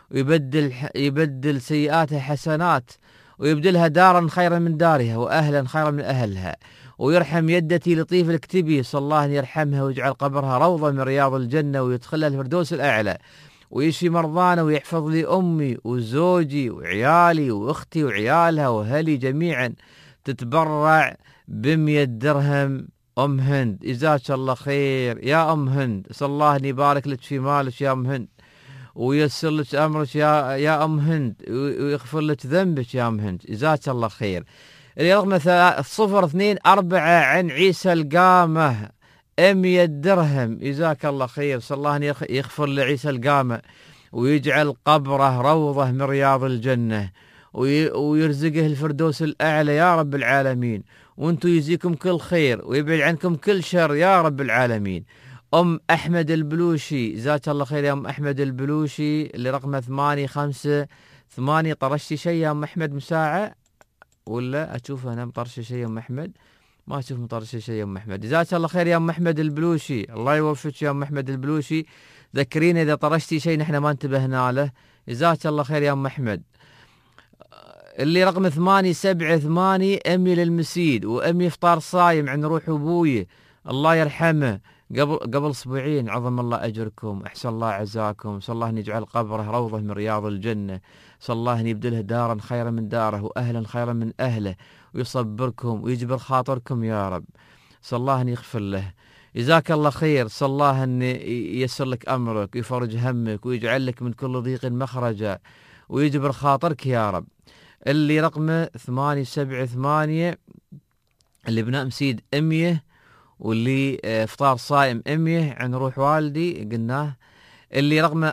ويبدل سيئاتها حسنات ويبدلها دارا خيرا من دارها وأهلا خيرا من أهلها، ويرحم يدتي لطيف الكتبي، صلى الله أن يرحمها ويجعل قبرها روضة من رياض الجنة ويدخلها الفردوس الأعلى، ويشفي مرضانا ويحفظ لي أمي وزوجي وعيالي وأختي وعيالها وأهلي جميعا. تتبرع ب100 درهم أم هند، جزاك الله خير يا أم هند، أسأل الله أن يبارك لك في مالك يا أم هند وييسر لك أمرك يا أم هند ويغفر لك ذنبك يا أم هند، جزاك الله خير. اللي رقم 024 عن عيسى القامة 100 درهم، جزاك الله خير، صلى الله أن يغفر لعيسى القامة ويجعل قبره روضة من رياض الجنة ويرزقه الفردوس الأعلى يا رب العالمين، وانتم يجزيكم كل خير ويبعد عنكم كل شر يا رب العالمين. أم أحمد البلوشي، جزاك الله خير يا أم أحمد البلوشي، اللي رقمه 858. طرشتي شيء يا أم أحمد مساعة ولا أشوف أنا مطرش شيء يا أم أحمد؟ ما أشوف مطرش شيء يا أم أحمد. جزاك الله خير يا أم أحمد البلوشي، الله يوفقك يا أم أحمد البلوشي، ذكرينا إذا طرشتي شيء نحن ما انتبهنا له، جزاك الله خير يا أم أحمد. اللي رقم 878 أمي للمسيد وأمي إفطار صايم عن روح أبوي الله يرحمه قبل أسبوعين، عظم الله أجركم، أحسن الله عزاكم، صلى الله أن يجعل قبره روضة من رياض الجنة، صلى الله أن يبدله دارا خيرا من داره وأهلا خيرا من أهله ويصبركم ويجبر خاطركم يا رب، صلى الله أن يغفر له، جزاك الله خير، صلى الله أن ييسر لك أمرك ويفرج همك ويجعل لك من كل ضيق مخرجا ويجبر خاطرك يا رب. اللي رقمه 878 اللي بناء مسيد 100 واللي افطار صائم 100 عن روح والدي قلناه. اللي رقمه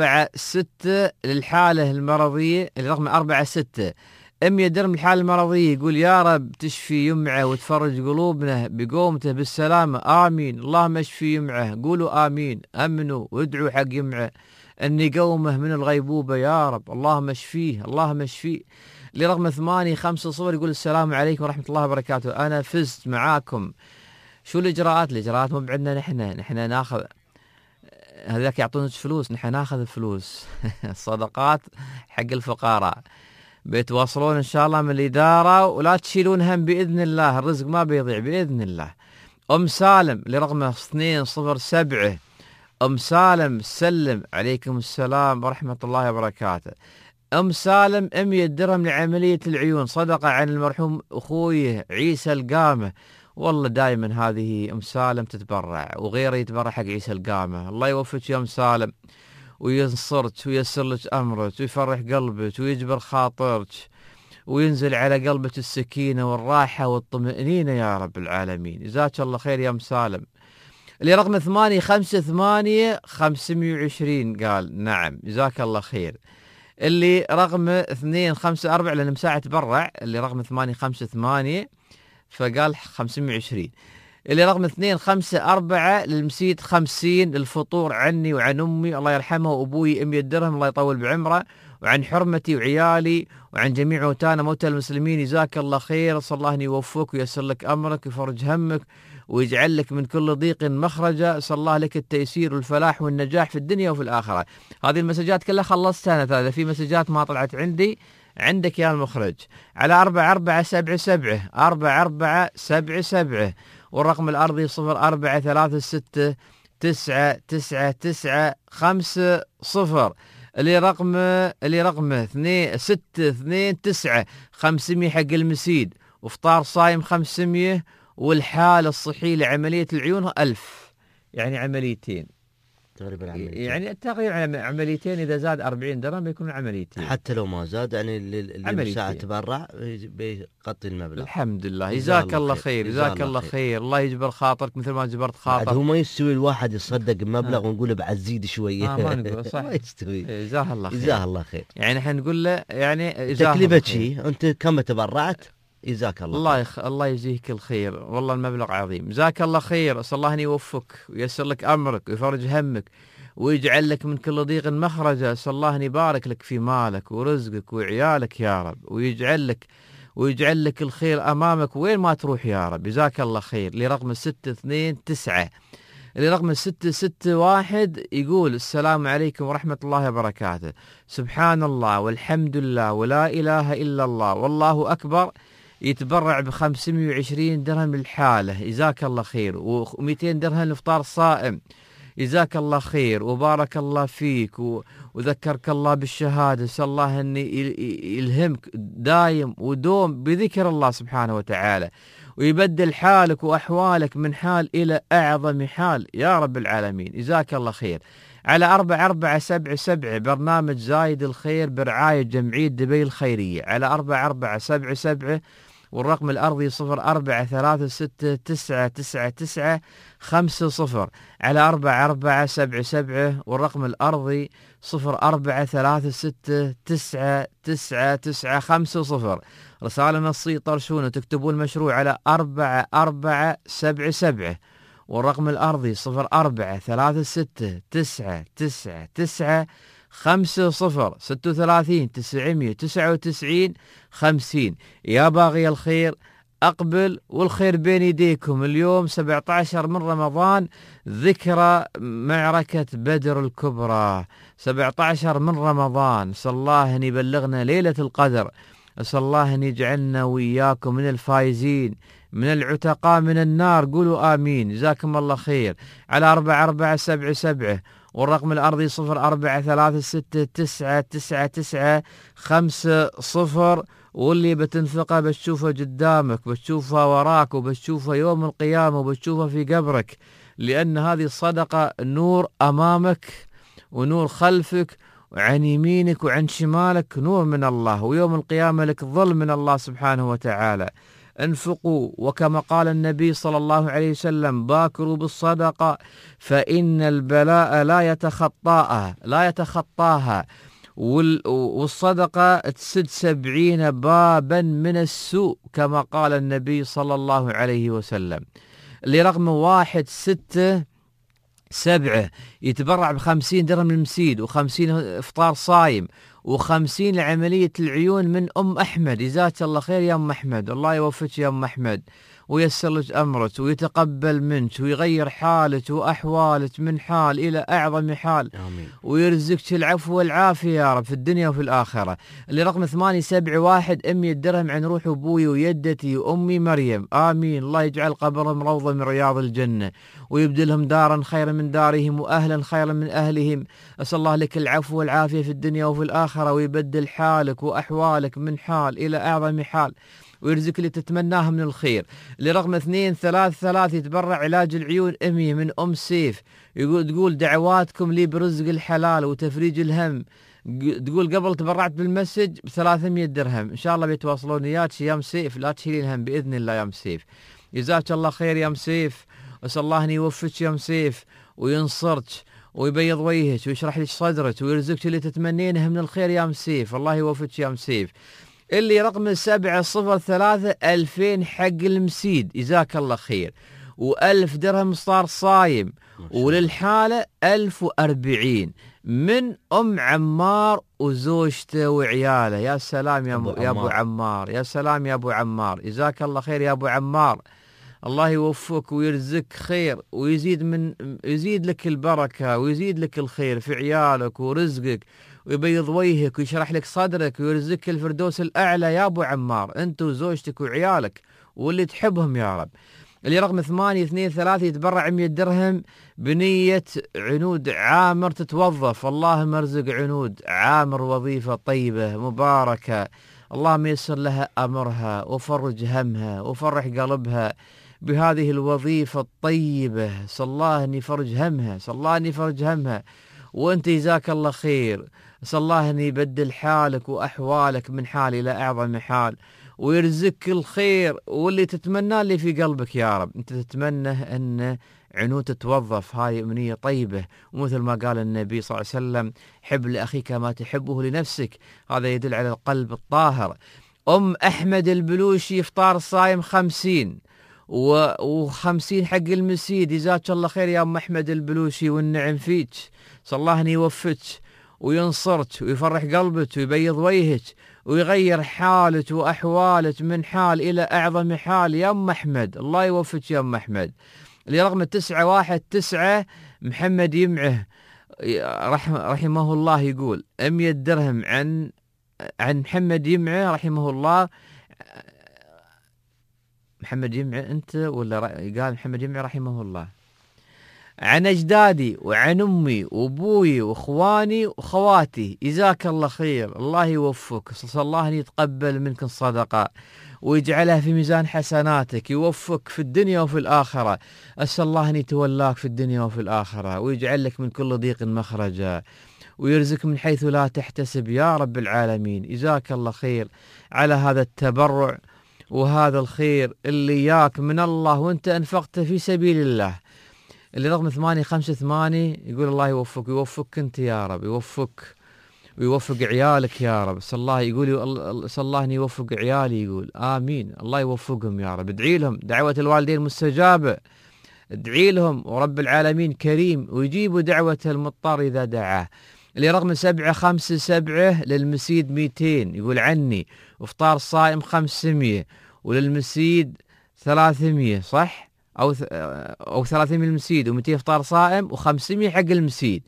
46 للحالة المرضية، اللي رقمه 46 100 درهم الحالة المرضية، يقول يا رب تشفي يمعه وتفرج قلوبنا بقومته بالسلامة، آمين. اللهم اشفي يمعه، قولوا آمين، أمنوا وادعوا حق يمعه أن يقومه من الغيبوبة يا رب، اللهم اشفيه اللهم اشفيه. اللي رقم 850 يقول السلام عليكم ورحمة الله وبركاته، أنا فزت معاكم. شو الإجراءات؟ الإجراءات مو بعندنا نحن ناخذ، هذاك يعطونك فلوس، نحن ناخذ فلوس الصدقات حق الفقراء، بيتواصلون إن شاء الله من الإدارة ولا تشيلون هم بإذن الله، الرزق ما بيضيع بإذن الله. أم سالم اللي رقمه 207 أم سالم سلم عليكم السلام ورحمة الله وبركاته. أم سالم 100 درهم لعملية العيون، صدقة عن المرحوم أخوي عيسى القامة، والله دائما هذه أم سالم تتبرع وغيره يتبرع حق عيسى القامة، الله يوفقك يا أم سالم وينصرك وييسر لك أمرك ويفرح قلبك ويجبر خاطرك وينزل على قلبك السكينة والراحة والطمأنينة يا رب العالمين، جزاك الله خير يا أم سالم. اللي رقم 858 520 قال نعم، جزاك الله خير. اللي رقم 254 لأن مساعة تبرع، اللي رقم 858 فقال 520. اللي رقم 254 للمسيد 50 للفطور عني وعن أمي الله يرحمها وأبوي 100 درهم الله يطول بعمره، وعن حرمتي وعيالي وعن جميع موتانا موتى المسلمين، جزاك الله خير، صلى الله أن يوفقك ويسر لك أمرك ويفرج همك ويجعل لك من كل ضيق مخرجا، صلى الله لك التيسير والفلاح والنجاح في الدنيا وفي الآخرة. هذه المسجات كلها خلصتها أنا، هذا في مسجات ما طلعت عندي، عندك يا المخرج على 4477 4477 والرقم الأرضي 0436 999 50. اللي رقمه 629 500 حق المسيد وفطار صايم 500 والحالة الصحية لعملية العيون 1000، يعني عمليتين. تقريبا عمليتين. يعني تقريبا عمليتين، إذا زاد 40 درهم بيكون عمليتين. حتى لو ما زاد يعني اللي بساعة تبرع بيغطي المبلغ. الحمد لله. جزاك الله خير، جزاك الله خير. الله يجبر خاطرك مثل ما جبرت خاطر. هو ما يستوي الواحد يصدق بمبلغ ونقول بعد زيد شوية. ما نقول صح. ما يستوي. جزاه الله خير. جزاه الله خير. يعني احنا نقول له يعني تكلفة شيء، أنت كم تبرعت؟ جزاك الله. الله يجزيك الخير، والله المبلغ عظيم. جزاك الله خير. أسأل الله أن يوفقك وييسر لك أمرك ويفرج همك ويجعل لك من كل ضيق مخرجا. أسأل الله أن يبارك لك في مالك ورزقك وعيالك يا رب، ويجعل لك الخير أمامك وين ما تروح يا رب. جزاك الله خير. لرقم 629 لرقم 661 يقول: السلام عليكم ورحمة الله وبركاته. سبحان الله والحمد لله ولا إله إلا الله والله أكبر. يتبرع ب520 درهم للحالة. جزاك الله خير. و200 درهم لإفطار صائم. جزاك الله خير وبارك الله فيك وذكرك الله بالشهادة. سأل الله أن يلهمك دايم ودوم بذكر الله سبحانه وتعالى، ويبدل حالك وأحوالك من حال إلى أعظم حال يا رب العالمين. جزاك الله خير. على 4477 برنامج زايد الخير برعاية جمعية دبي الخيرية، على 4477 والرقم الأرضي 0436999950، على 4477 والرقم الأرضي 0436999950. رسالة نصية طرشون تكتبون المشروع على 4477 والرقم الأرضي 0436999950 36 999 50. يا باغي الخير أقبل والخير بين يديكم. اليوم 17 من رمضان، ذكرى معركة بدر الكبرى. 17 من رمضان. أسأل الله أن يبلغنا ليلة القدر. أسأل الله أن يجعلنا وإياكم من الفائزين، من العتقاء من النار. قولوا آمين. جزاكم الله خير. على 4477 والرقم الأرضي 0436999950. واللي بتنفقه بتشوفه قدامك، بتشوفه وراك، وبتشوفه يوم القيامة، وبتشوفه في قبرك، لأن هذه الصدقة نور أمامك ونور خلفك وعن يمينك وعن شمالك، نور من الله، ويوم القيامة لك ظل من الله سبحانه وتعالى. انفقوا، وكما قال النبي صلى الله عليه وسلم: باكروا بالصدقة فإن البلاء لا يتخطاها، والصدقة تسد 70 بابا من السوء كما قال النبي صلى الله عليه وسلم. لرقم 167 يتبرع ب50 درهم للمسيد، و50 إفطار صايم، و50 لعملية العيون من أم أحمد. جزاك الله خير يا أم أحمد. الله يوفقك يا أم أحمد ويسر لك أمرك ويتقبل منك ويغير حالك وأحوالك من حال إلى أعظم حال. آمين. ويرزقك العفو والعافية يا رب في الدنيا وفي الآخرة. اللي رقم 871 100 درهم عن روح أبوي ويدتي وأمي مريم. آمين. الله يجعل قبرهم روضة من رياض الجنة، ويبدلهم دارا خيرا من دارهم وأهلا خيرا من أهلهم. أسأل الله لك العفو والعافية في الدنيا وفي الآخرة، ويبدل حالك وأحوالك من حال إلى أعظم حال، ويرزق اللي تتمناه من الخير. لرقم 233 يتبرع علاج العيون أمي من أم سيف. تقول: دعواتكم لي برزق الحلال وتفريج الهم. تقول: قبل تبرعت بالمسج ب300 درهم، إن شاء الله بيتواصلون وياك يا أم سيف، لا تشيلين هم بإذن الله يا أم سيف. جزاك الله خير يا أم سيف. أسأل الله أن يوفقك يا أم سيف وينصرك ويبيض وجهك ويشرح لك صدرك ويرزقك اللي تتمنينه من الخير يا أم سيف. الله يوفقك يا أم سيف. اللي رقم 703 2000 حق المسيد. جزاك الله خير. و1000 درهم صار صايم، وللحالة 1040 من أم عمار وزوجته وعياله. يا سلام يا أبو عمار، يا سلام يا أبو عمار. جزاك الله خير يا أبو عمار. الله يوفقك ويرزقك خير يزيد لك البركة ويزيد لك الخير في عيالك ورزقك، ويبيض وجهك ويشرح لك صدرك ويرزقك الفردوس الأعلى يا أبو عمار، أنت وزوجتك وعيالك واللي تحبهم يا رب. اللي رقم 823 يتبرع 100 درهم بنية عنود عامر تتوظف. اللهم ارزق عنود عامر وظيفة طيبة مباركة، اللهم يسر لها أمرها وفرج همها وفرح قلبها بهذه الوظيفة الطيبة، أسأل الله أن يفرج همها، أسأل الله أن يفرج همها. وأنت جزاك الله خير، أسأل الله أن يبدل حالك وأحوالك من حال إلى أعظم حال، ويرزقك الخير واللي تتمناه اللي في قلبك يا رب. أنت تتمنى أن عنود تتوظف، هاي أمنية طيبة، ومثل ما قال النبي صلى الله عليه وسلم حب لأخيك ما تحبه لنفسك، هذا يدل على القلب الطاهر. أم أحمد البلوشي إفطار الصايم 50 و50 حق المسيد، جزاك الله خير يا أم أحمد البلوشي والنعم فيك، صلى الله أن يوفقك وينصرك ويفرح قلبك ويبيض وجهك ويغير حالك وأحوالك من حال إلى أعظم حال يا أم أحمد. الله يوفقك يا أم أحمد. اللي رقم 919 محمد يمعه رحمه الله يقول 100 درهم عن محمد يمعه رحمه الله. محمد يمعه أنت ولا قال محمد يمعه رحمه الله؟ عن أجدادي وعن أمي وأبوي وأخواني وخواتي، جزاك الله خير، الله يوفقك، صلى الله أن يتقبل منك الصدقة ويجعلها في ميزان حسناتك، يوفقك في الدنيا وفي الآخرة، أسأل الله أن يتولاك في الدنيا وفي الآخرة، ويجعل لك من كل ضيق مخرجا، ويرزق من حيث لا تحتسب يا رب العالمين. جزاك الله خير على هذا التبرع وهذا الخير اللي ياك من الله وانت أنفقت في سبيل الله. اللي رقم 858 يقول الله يوفقك، يوفقك انت يا رب، يوفقك ويوفق عيالك يا رب. صلى الله يقول صلى الله أن يوفق عيالي، يقول آمين، الله يوفقهم يا رب. ادعي لهم، دعوة الوالدين مستجابة، ادعي لهم ورب العالمين كريم ويجيب دعوة المضطر إذا دعاه. اللي رقم 757 للمسيد 200 يقول عني وفطار صائم 500 وللمسيد 300 صح أو 300 للمسيد و200 فطار صائم و500 حق المسيد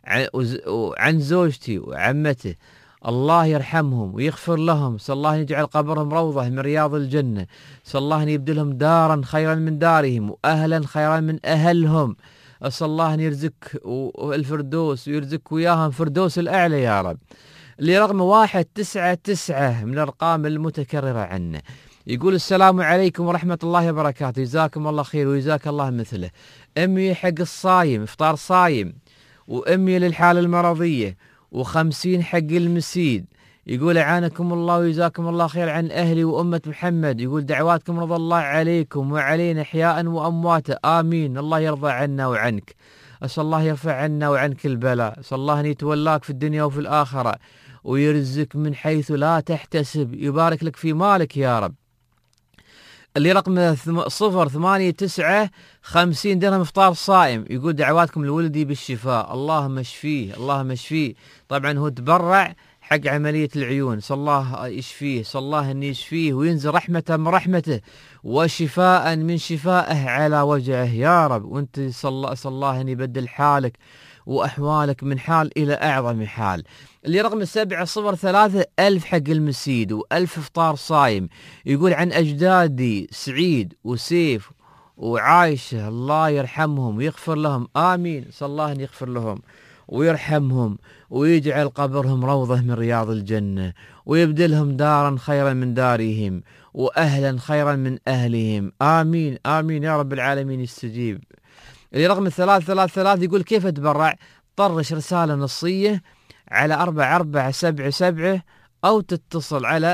عن زوجتي وعمته، الله يرحمهم ويغفر لهم، صلى الله أن يجعل قبرهم روضة من رياض الجنة، صلى الله أن يبدلهم دارا خيرا من دارهم وأهلا خيرا من أهلهم، أسأل الله أن يرزق الفردوس ويرزق وياهم فردوس الأعلى يا رب. اللي رقم 199 من الأرقام المتكررة عنه يقول السلام عليكم ورحمة الله وبركاته، جزاكم الله خير وجزاك الله مثله. أمي حق الصايم إفطار صايم، وأمي للحالة المرضية، و50 حق المسيد. يقول أعانكم الله وجزاكم الله خير عن أهلي وأمة محمد. يقول دعواتكم رضى الله عليكم وعلينا أحياء وأمواتا، آمين، الله يرضى عنا وعنك، أسأل الله يرفع عنا وعنك البلاء، أسأل الله أن يتولاك في الدنيا وفي الآخرة ويرزق من حيث لا تحتسب، يبارك لك في مالك يا رب. اللي رقم 089 50 درهم إفطار صائم. يقول دعواتكم لولدي بالشفاء، اللهم اشفيه، اللهم اشفيه. طبعا هو تبرع حق عملية العيون، صلى الله يشفيه، صلى الله أن يشفيه وينزل رحمة من رحمته وشفاء من شفائه على وجهه يا رب. وانت صلى الله أن يبدل حالك وأحوالك من حال إلى أعظم حال. اللي رقم 703 1000 حق المسيد و1000 إفطار صايم. يقول عن أجدادي سعيد وسيف وعايشة، الله يرحمهم ويغفر لهم، آمين، صلى الله أن يغفر لهم ويرحمهم ويجعل قبرهم روضة من رياض الجنة ويبدلهم دارا خيرا من دارهم وأهلا خيرا من أهلهم، آمين آمين يا رب العالمين يستجيب. اللي رقم 333 يقول كيف أتبرع؟ طرش رسالة نصية على 4477 أو تتصل على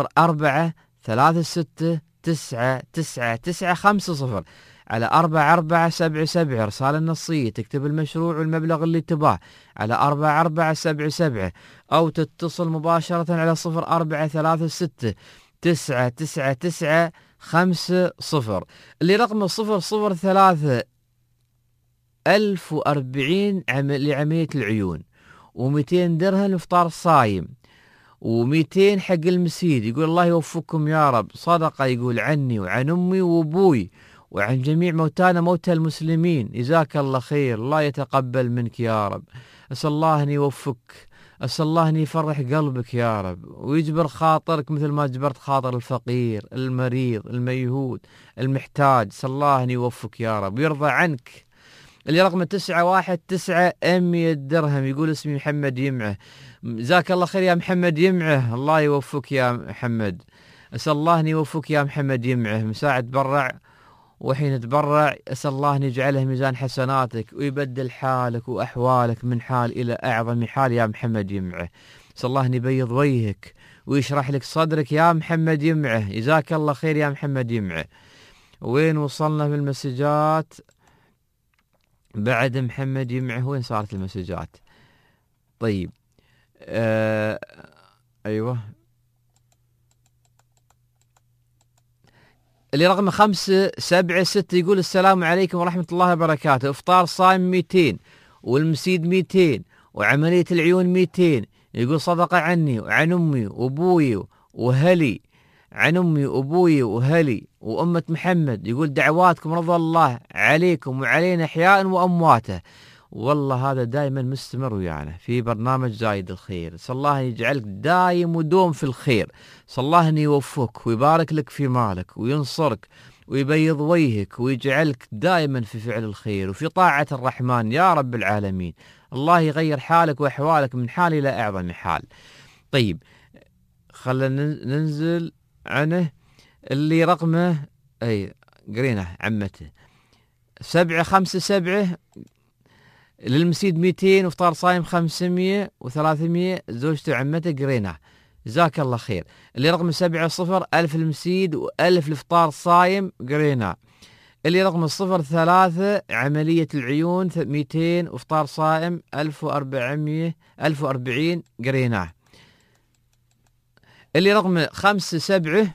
0436999950 على 4477 رسالة نصية، تكتب المشروع والمبلغ اللي تباه على 4477 أو تتصل مباشرة على 0436999950. اللي رقم 003 1040 لعملية العيون و200 درهم لإفطار الصايم و200 حق المسيد. يقول الله يوفقكم يا رب، صدقة يقول عني وعن أمي وأبوي وعن جميع موتانا موتى المسلمين، جزاك الله خير، الله يتقبل منك يا رب. أسأل الله أن يوفقك، أسأل الله أن يفرح قلبك يا رب ويجبر خاطرك مثل ما جبرت خاطر الفقير المريض الميهود المحتاج، أسأل الله أن يوفقك يا رب ويرضى عنك. اللي رقم 919 100 درهم. يقول اسمي محمد يمعه، جزاك الله خير يا محمد يمعه، الله يوفقك يا محمد، أسأل الله أن يوفقك يا محمد يمعه. مساعد برع وحين تبرع اسال الله ان يجعله ميزان حسناتك ويبدل حالك واحوالك من حال الى اعظم حال يا محمد يمعه. اسال الله ان يبيض وجهك ويشرح لك صدرك يا محمد يمعه. جزاك الله خير يا محمد يمعه. وين وصلنا بالمسجات بعد محمد يمعه؟ وين صارت المسجات؟ طيب ايوه، اللي رقم 576 يقول السلام عليكم ورحمة الله وبركاته. افطار صايم 200 والمسيد 200 وعملية العيون 200. يقول صدقة عني وعن أمي وأبوي وهلي، عن أمي وأبوي وهلي وأمة محمد. يقول دعواتكم رضا الله عليكم وعلينا أحياء وأمواته. والله هذا دائما مستمر ويانا في برنامج زايد الخير. صلى الله يجعلك دايم ودوم في الخير. صلى الله أن يوفقك ويبارك لك في مالك وينصرك ويبيض وجهك ويجعلك دائما في فعل الخير وفي طاعة الرحمن يا رب العالمين. الله يغير حالك وأحوالك من حال إلى أعظم حال. طيب خلنا ننزل عنه اللي رقمه أي قرينه عمته 757 للمسيد 200 وفطار صايم 500 و300 زوجته عمته قرينه. جزاك الله خير. اللي رقم 70 1000 المسيد و1000 الفطار صايم قرينه. اللي رقم 03 عملية العيون 200 وفطار صائم 1400 1040 قريناه. اللي رقم 57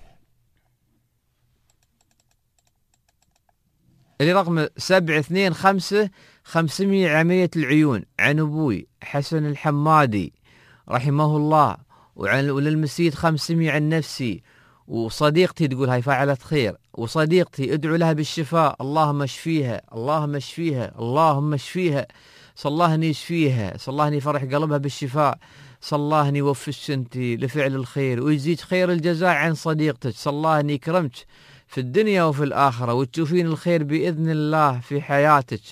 اللي رقم 725 500 عملية العيون عن أبوي حسن الحمادي رحمه الله، وللمسيد 500 عن نفسي وصديقتي تقول هاي فاعلت خير، وصديقتي ادعو لها بالشفاء اللهم اشفيها اللهم اشفيها اللهم اشفيها. صلى الله أن يشفيها، صلى الله أن يفرح قلبها بالشفاء، صلى الله أن يوفقك أنت لفعل الخير ويزيد خير الجزاء عن صديقتك. صلى الله أن يكرمك في الدنيا وفي الآخرة وتشوفين الخير بإذن الله في حياتك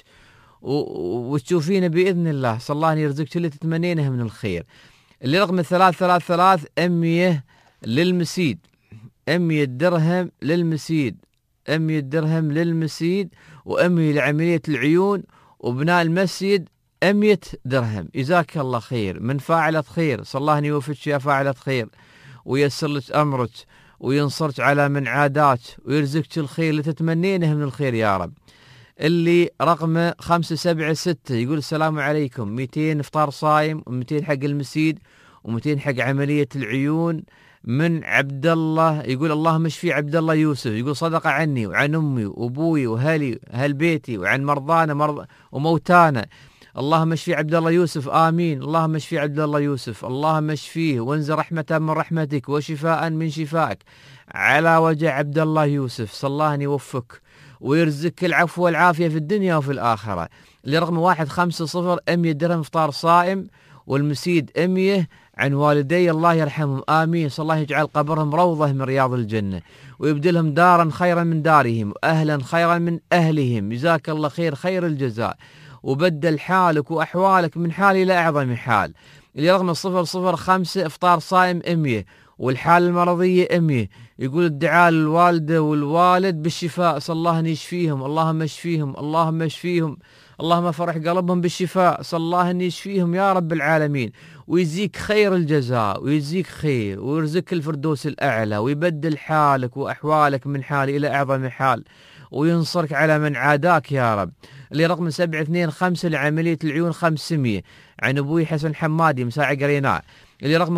وتشوفين بإذن الله. صلى الله أن يرزقك اللي تتمنينه من الخير. اللي رقم 333 100 للمسيد 100 درهم للمسيد 100 درهم للمسيد و100 لعملية العيون وبناء المسجد 100 درهم. جزاك الله خير من فاعلة خير. صلى الله أن يوفقك يا فاعلة خير ويسر لك أمرك وينصرك على من عادات ويرزقك الخير اللي تتمنينه من الخير يا رب. اللي رقم 576 يقول السلام عليكم 200 افطار صايم و200 حق المسيد و200 حق عملية العيون من عبد الله. يقول اللهم اشفي عبد الله يوسف. يقول صدقة عني وعن أمي وأبوي وهلي أهل بيتي وعن مرضانا وموتانا. اللهم اشفي عبد الله يوسف آمين. اللهم اشفي عبد الله يوسف، اللهم اشفيه وانزل رحمة من رحمتك وشفاء من شفائك على وجه عبد الله يوسف. صلى الله أن يوفقك ويرزقك العفو والعافية في الدنيا وفي الآخرة. لرقم 150 100 درهم افطار صائم والمسيد 100 عن والدي الله يرحمهم آمين. صلى الله يجعل قبرهم روضة من رياض الجنة ويبدلهم دارا خيرا من دارهم وأهلا خيرا من أهلهم. جزاك الله خير خير الجزاء وبدل حالك وأحوالك من حال إلى أعظم حال. اللي رقم 005 افطار صائم 100 والحالة المرضية 100. يقول الدعاء للوالدة والوالد بالشفاء. صلى الله أن يشفيهم اللهم اشفيهم اللهم اشفيهم اللهم فرح قلبهم بالشفاء. صلى الله أن يشفيهم يا رب العالمين ويجزيك خير الجزاء ويجزيك خير ويرزقك الفردوس الأعلى ويبدل حالك وأحوالك من حال إلى أعظم حال وينصرك على من عاداك يا رب. اللي رقم 725 لعملية العيون 500 عن أبوي حسن حمادي مساعي قريناء. اللي رقم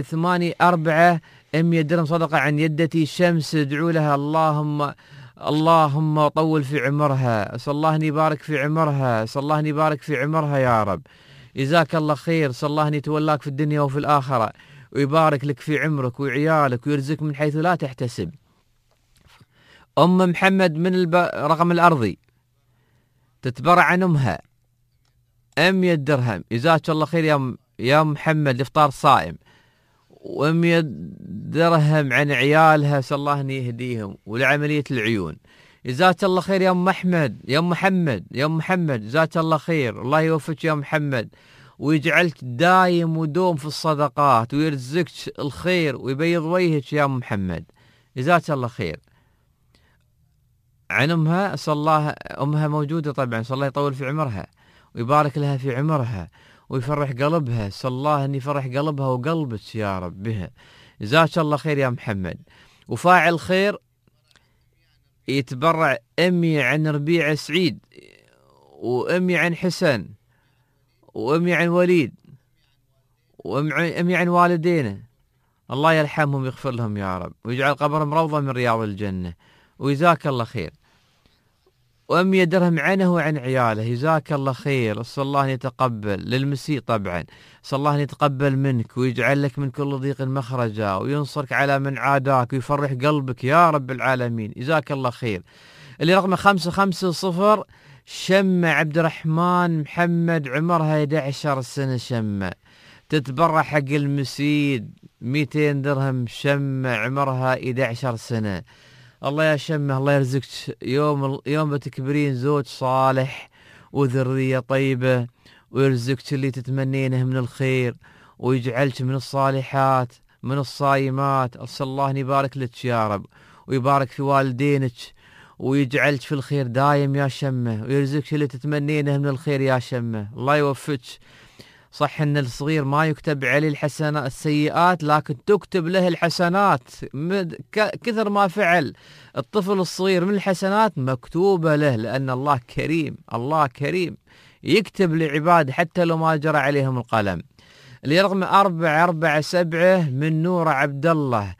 184 100 درهم صدقة عن يدتي شمس ادعو لها اللهم طول في عمرها. صلى الله أن يبارك في عمرها. صلى الله أن يبارك في عمرها يا رب. جزاك الله خير. صلى الله أن يتولاك في الدنيا وفي الآخرة ويبارك لك في عمرك وعيالك ويرزقك من حيث لا تحتسب. أم محمد من الرقم الأرضي تتبرع عن أمها 100 درهم. جزاك الله خير يا محمد افطار صائم و100 درهم عن عيالها. صلى الله أن يهديهم ولعملية العيون. جزاك الله خير يا أم أحمد يا أم محمد يا أم محمد. جزاك الله خير الله يوفقك يا محمد ويجعلك دايم ودوم في الصدقات ويرزقك الخير ويبيض وجهك يا أم محمد. جزاك الله خير. عن أمها، أسأل الله أمها موجودة طبعا، أسأل الله يطول في عمرها ويبارك لها في عمرها ويفرح قلبها، أسأل الله أن يفرح قلبها وقلبك يا رب بها. جزاك الله خير يا محمد. وفاعل خير يتبرع أمي عن ربيع سعيد، وأمي عن حسن، وأمي عن وليد، وأمي عن والدينا، الله يرحمهم ويغفر لهم يا رب ويجعل قبرهم روضة من رياض الجنة، وجزاك الله خير. وأمي درهم عنه وعن عياله، جزاك الله خير. أسأل الله أن يتقبل للمسيء طبعا، أسأل الله أن يتقبل منك ويجعل لك من كل ضيق مخرجا وينصرك على من عاداك ويفرح قلبك يا رب العالمين، جزاك الله خير. اللي رقمه 550 شمة عبد الرحمن محمد، عمرها 11 سنة، شمة تتبرع حق المسيد 200 درهم، شمة عمرها 11 سنة. الله يا شمة الله يرزقك يوم بتكبرين زوج صالح وذرية طيبة، ويرزقك اللي تتمنينه من الخير، ويجعلك من الصالحات من الصايمات. أسأل الله أن يبارك لك يا رب ويبارك في والدينك ويجعلك في الخير دايم يا شمة، ويرزقك اللي تتمنينه من الخير يا شمة. الله يوفقك. صح ان الصغير ما يكتب عليه الحسنات السيئات، لكن تكتب له الحسنات، كثر ما فعل الطفل الصغير من الحسنات مكتوبة له، لأن الله كريم، الله كريم يكتب لعباده حتى لو ما جرى عليهم القلم. اللي رقم 447 من نور عبد الله،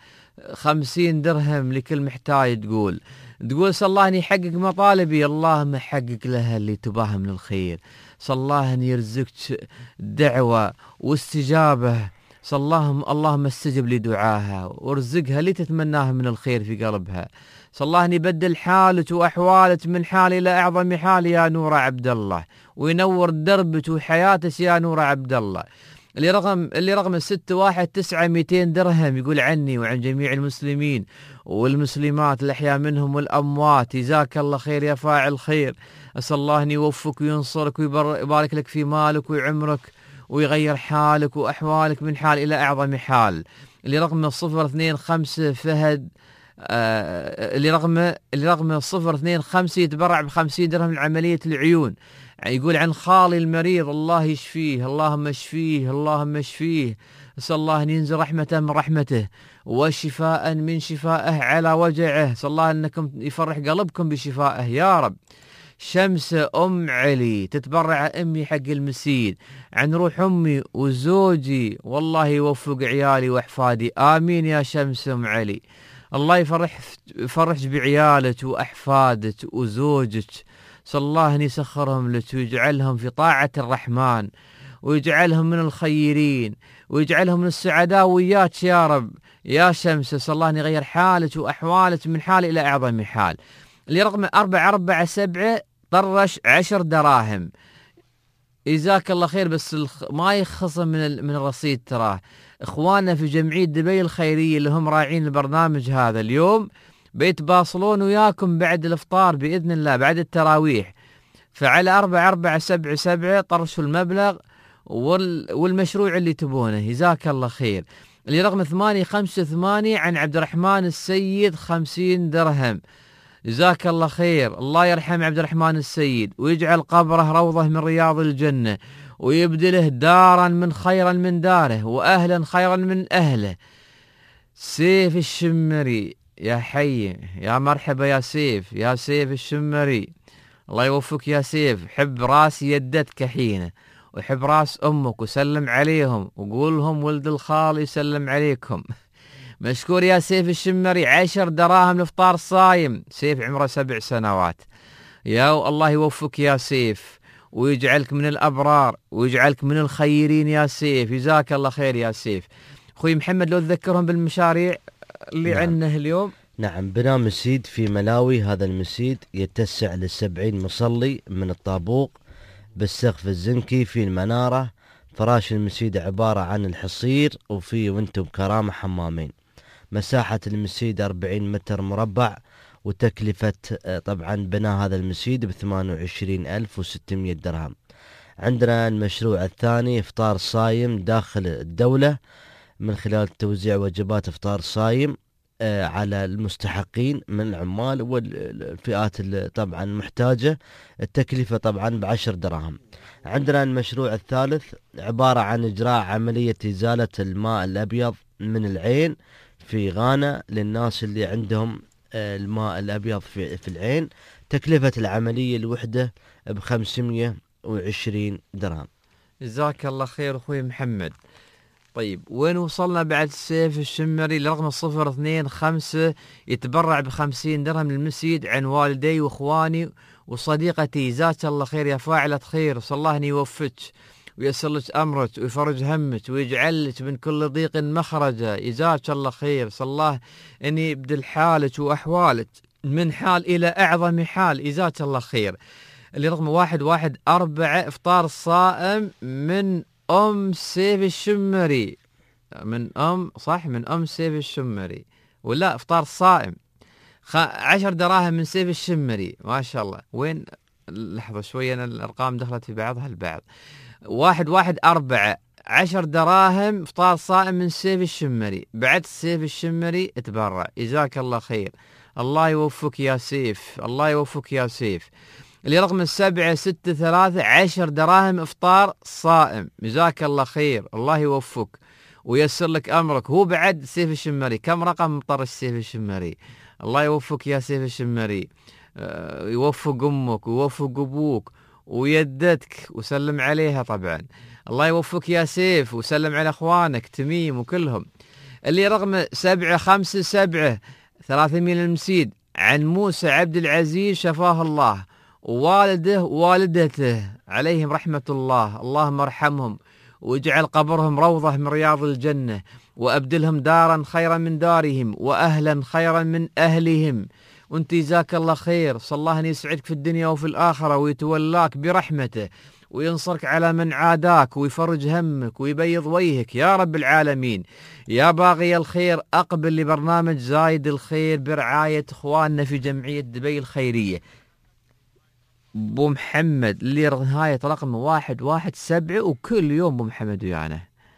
50 درهم لكل محتاج. تقول صلى الله أن يحقق مطالبي، اللهم حقق لها اللي تباها من الخير. صلى الله أن يرزقك دعوة واستجابة، صلى اللهم استجب لدعاها وارزقها اللي تتمناه من الخير في قلبها. صلى الله أن يبدل حالك وأحوالك من حال إلى أعظم حال يا نور عبد الله، وينور دربك وحياتك يا نور عبد الله. اللي رقم 619 200 درهم، يقول عني وعن جميع المسلمين والمسلمات الأحياء منهم والأموات، جزاك الله خير يا فاعل خير. أسأل الله أن يوفقك وينصرك ويبارك لك في مالك وعمرك ويغير حالك وأحوالك من حال إلى أعظم حال. اللي رقم 025 فهد، اللي رقم 025 يتبرع ب50 درهم لعملية العيون. يقول عن خالي المريض، الله يشفيه، اللهم اشفيه، اللهم اشفيه. أسأل الله أن ينزل رحمة من رحمته وشفاء من شفائه على وجعه. أسأل الله أنكم يفرح قلبكم بشفائه يا رب. شمس أم علي تتبرع أمي حق المسيد عن روح أمي وزوجي، والله يوفق عيالي وأحفادي، آمين يا شمس أم علي. الله يفرحك بعيالك وأحفادك وزوجك، صلى الله أن يسخرهم لك ويجعلهم في طاعة الرحمن ويجعلهم من الخيرين ويجعلهم من السعداء وياك يا رب يا شمس. صلى الله أن يغير حالك وأحوالك من حال إلى أعظم حال. اللي رقم 447 طرش 10 دراهم، جزاك الله خير، بس ما يخصم من الرصيد. تراه إخواننا في جمعية دبي الخيرية اللي هم راعين البرنامج هذا اليوم بيتواصلون وياكم بعد الإفطار بإذن الله بعد التراويح، فعلى 4477 طرشوا المبلغ والمشروع اللي تبونه، جزاك الله خير. اللي رقم 858 عن عبد الرحمن السيد 50 درهم، جزاك الله خير. الله يرحم عبد الرحمن السيد ويجعل قبره روضة من رياض الجنة ويبدله دارا من خيرا من داره وأهلا خيرا من أهله. سيف الشمري، يا حي يا مرحبا يا سيف، يا سيف الشمري، الله يوفقك يا سيف. حب راس يدتك حينه وحب راس أمك وسلم عليهم وقولهم ولد الخال يسلم عليكم. مشكور يا سيف الشمري. 10 دراهم لفطار صايم. سيف عمره 7 سنوات. يا الله يوفقك يا سيف ويجعلك من الأبرار ويجعلك من الخيرين يا سيف، جزاك الله خير يا سيف. أخوي محمد لو تذكرهم بالمشاريع اللي عندنا اليوم. نعم، بناء مسيد في ملاوي. هذا المسيد يتسع ل70 مصلي من الطابوق بالسقف الزنكي في المنارة. فراش المسيد عبارة عن الحصير وفيه وانتم بكرامة حمامين. مساحة المسيد 40 متر مربع، وتكلفة طبعا بناء هذا المسيد ب28,600 درهم. عندنا المشروع الثاني إفطار صايم داخل الدولة من خلال توزيع وجبات إفطار صايم على المستحقين من العمال والفئات طبعا محتاجة. التكلفة طبعا ب10 دراهم. عندنا المشروع الثالث عبارة عن إجراء عملية إزالة الماء الأبيض من العين في غانا للناس اللي عندهم الماء الأبيض في العين. تكلفة العملية الوحدة ب520 درهم. جزاك الله خير أخوي محمد. طيب وين وصلنا بعد سيف الشمري لرقم 025 يتبرع ب50 درهم للمسجد عن والدي واخواني وصديقتي. جزاك الله خير يا فاعلة خير، صلى الله أن يوفقك ويسر لك أمرك ويفرج همك ويجعل لك من كل ضيق مخرجا. جزاك الله خير، صلى الله أن يبدل حالك وأحوالك من حال إلى أعظم حال. جزاك الله خير. اللي رقم 114 إفطار صائم من أم سيف الشمري. من أم سيف الشمري ولا إفطار صائم 10 دراهم من سيف الشمري. ما شاء الله. وين لحظة شوية أنا الأرقام دخلت في بعضها البعض. 114 10 دراهم إفطار صائم من سيف الشمري. بعد سيف الشمري اتبرع. جزاك الله خير، الله يوفقك يا سيف، الله يوفقك يا سيف. اللي رقم 763 10 دراهم إفطار صائم. جزاك الله خير، الله يوفقك ويسر لك أمرك. هو بعد سيف الشمري. كم رقم مطر السيف الشمري؟ الله يوفقك يا سيف الشمري، يوفق أمك ويوفق أبوك ويدتك وسلم عليها طبعا. الله يوفقك يا سيف وسلم على أخوانك تميم وكلهم. اللي رقم 757 300 المسيد عن موسى عبد العزيز شفاه الله ووالده ووالدته عليهم رحمة الله، اللهم ارحمهم واجعل قبرهم روضة من رياض الجنة وأبدلهم دارا خيرا من دارهم وأهلا خيرا من أهلهم. وانت جزاك الله خير، صلى الله أن يسعدك في الدنيا وفي الآخرة ويتولاك برحمته وينصرك على من عاداك ويفرج همك ويبيض وجهك يا رب العالمين. يا باغي الخير أقبل لبرنامج زايد الخير برعاية إخواننا في جمعية دبي الخيرية. بو محمد اللي نهاية رقم 117 وكل يوم بو محمد ويانا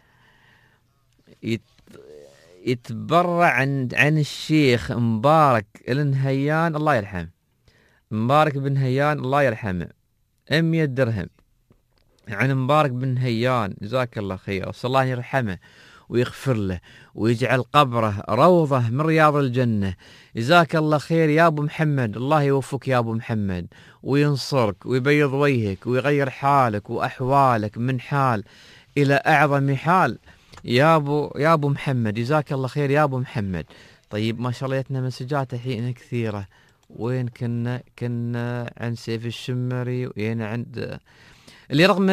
يتبرع عن الشيخ مبارك النهيان الله يرحمه. مبارك بن هيان الله يرحمه 100 درهم عن مبارك بن هيان. جزاك الله خير، صلى الله يرحمه ويغفر له ويجعل قبره روضة من رياض الجنة. جزاك الله خير يا أبو محمد، الله يوفقك يا أبو محمد وينصرك ويبيض وجهك ويغير حالك وأحوالك من حال إلى أعظم حال يا أبو محمد. جزاك الله خير يا أبو محمد. طيب ما شاء الله جتنا مسجات الحين كثيرة. وين كنا عن سيف الشمري وين عند اللي رقم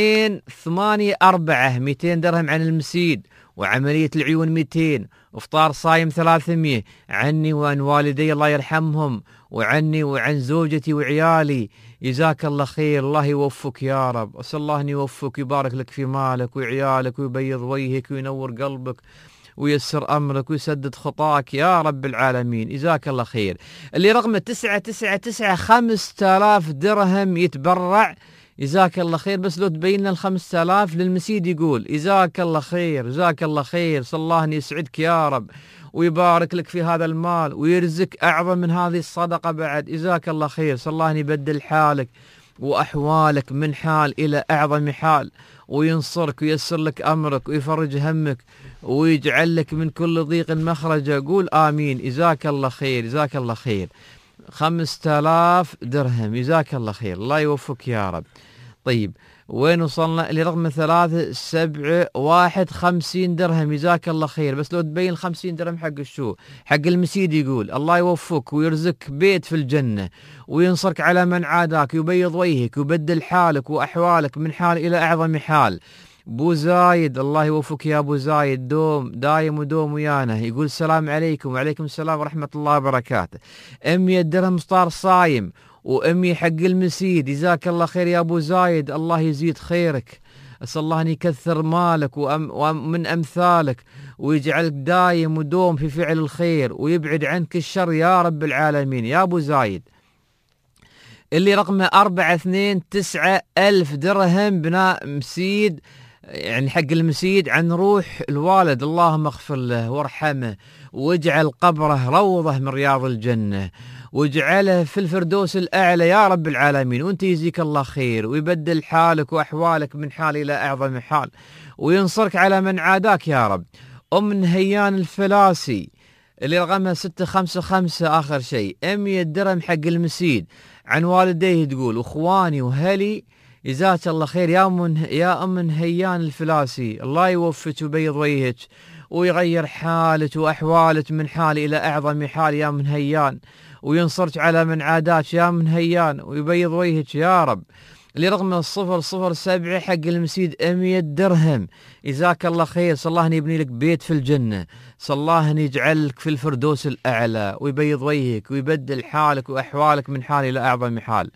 284 200 درهم عن المسيد وعملية العيون 200 وافطار صايم 300 عني وعن والدي الله يرحمهم وعني وعن زوجتي وعيالي. جزاك الله خير، الله يوفقك يا رب. أسأل الله أن يوفقك ويبارك لك في مالك وعيالك ويبيض وجهك وينور قلبك ويسر أمرك ويسدد خطاك يا رب العالمين. جزاك الله خير. اللي رقم 999 5000 درهم يتبرع. جزاك الله خير. بس لو تبين لنا 5000 للمسيد يقول جزاك الله خير، جزاك الله خير، صلى الله أن يسعدك يا رب ويبارك لك في هذا المال ويرزق أعظم من هذه الصدقة بعد. جزاك الله خير، صلى الله أن يبدل حالك وأحوالك من حال إلى أعظم حال وينصرك ويسر لك أمرك ويفرج همك ويجعل لك من كل ضيق مخرجا. قول آمين. جزاك الله خير، جزاك الله خير. 5000 درهم. جزاك الله خير، الله يوفقك يا رب. طيب وين وصلنا؟ اللي رقم 371 50 درهم. جزاك الله خير. بس لو تبين 50 درهم حق الشو حق المسيد يقول الله يوفقك ويرزقك بيت في الجنة وينصرك على من عاداك ويبيض وجهك ويبدل حالك وأحوالك من حال إلى أعظم حال. بو زايد الله يوفقك يا ابو زايد، دوم دايم ودوم ويانا. يقول السلام عليكم. وعليكم السلام ورحمة الله وبركاته. 100 درهم افطار صايم و100 حق المسيد. جزاك الله خير يا ابو زايد، الله يزيد خيرك. اسال الله ان يكثر مالك ومن امثالك ويجعلك دايم ودوم في فعل الخير ويبعد عنك الشر يا رب العالمين يا ابو زايد. اللي رقمه 429 ألف درهم بناء مسيد يعني حق المسيد عن روح الوالد، اللهم اغفر له وارحمه واجعل قبره روضة من رياض الجنة، واجعله في الفردوس الأعلى يا رب العالمين، وانت يجزيك الله خير ويبدل حالك وأحوالك من حال إلى أعظم حال، وينصرك على من عاداك يا رب. أم نهيان الفلاسي اللي رقمها 655 آخر شيء، 100 درهم حق المسيد عن والديه، تقول اخواني وهلي جزاك الله خير يا ام نهيان الفلاسي، الله يوفقك ويبيض وجهك ويغير حالك واحوالك من حال الى اعظم حال يا من هيان، وينصرك على من عاداك يا من هيان ويبيض وجهك يا رب. اللي رقم 007 حق المسيد 100 درهم، جزاك الله خير، صلى الله أن يبني لك بيت في الجنة، صلى الله أن يجعلك في الفردوس الأعلى ويبيض وجهك ويبدل حالك وأحوالك من حال إلى أعظم حال.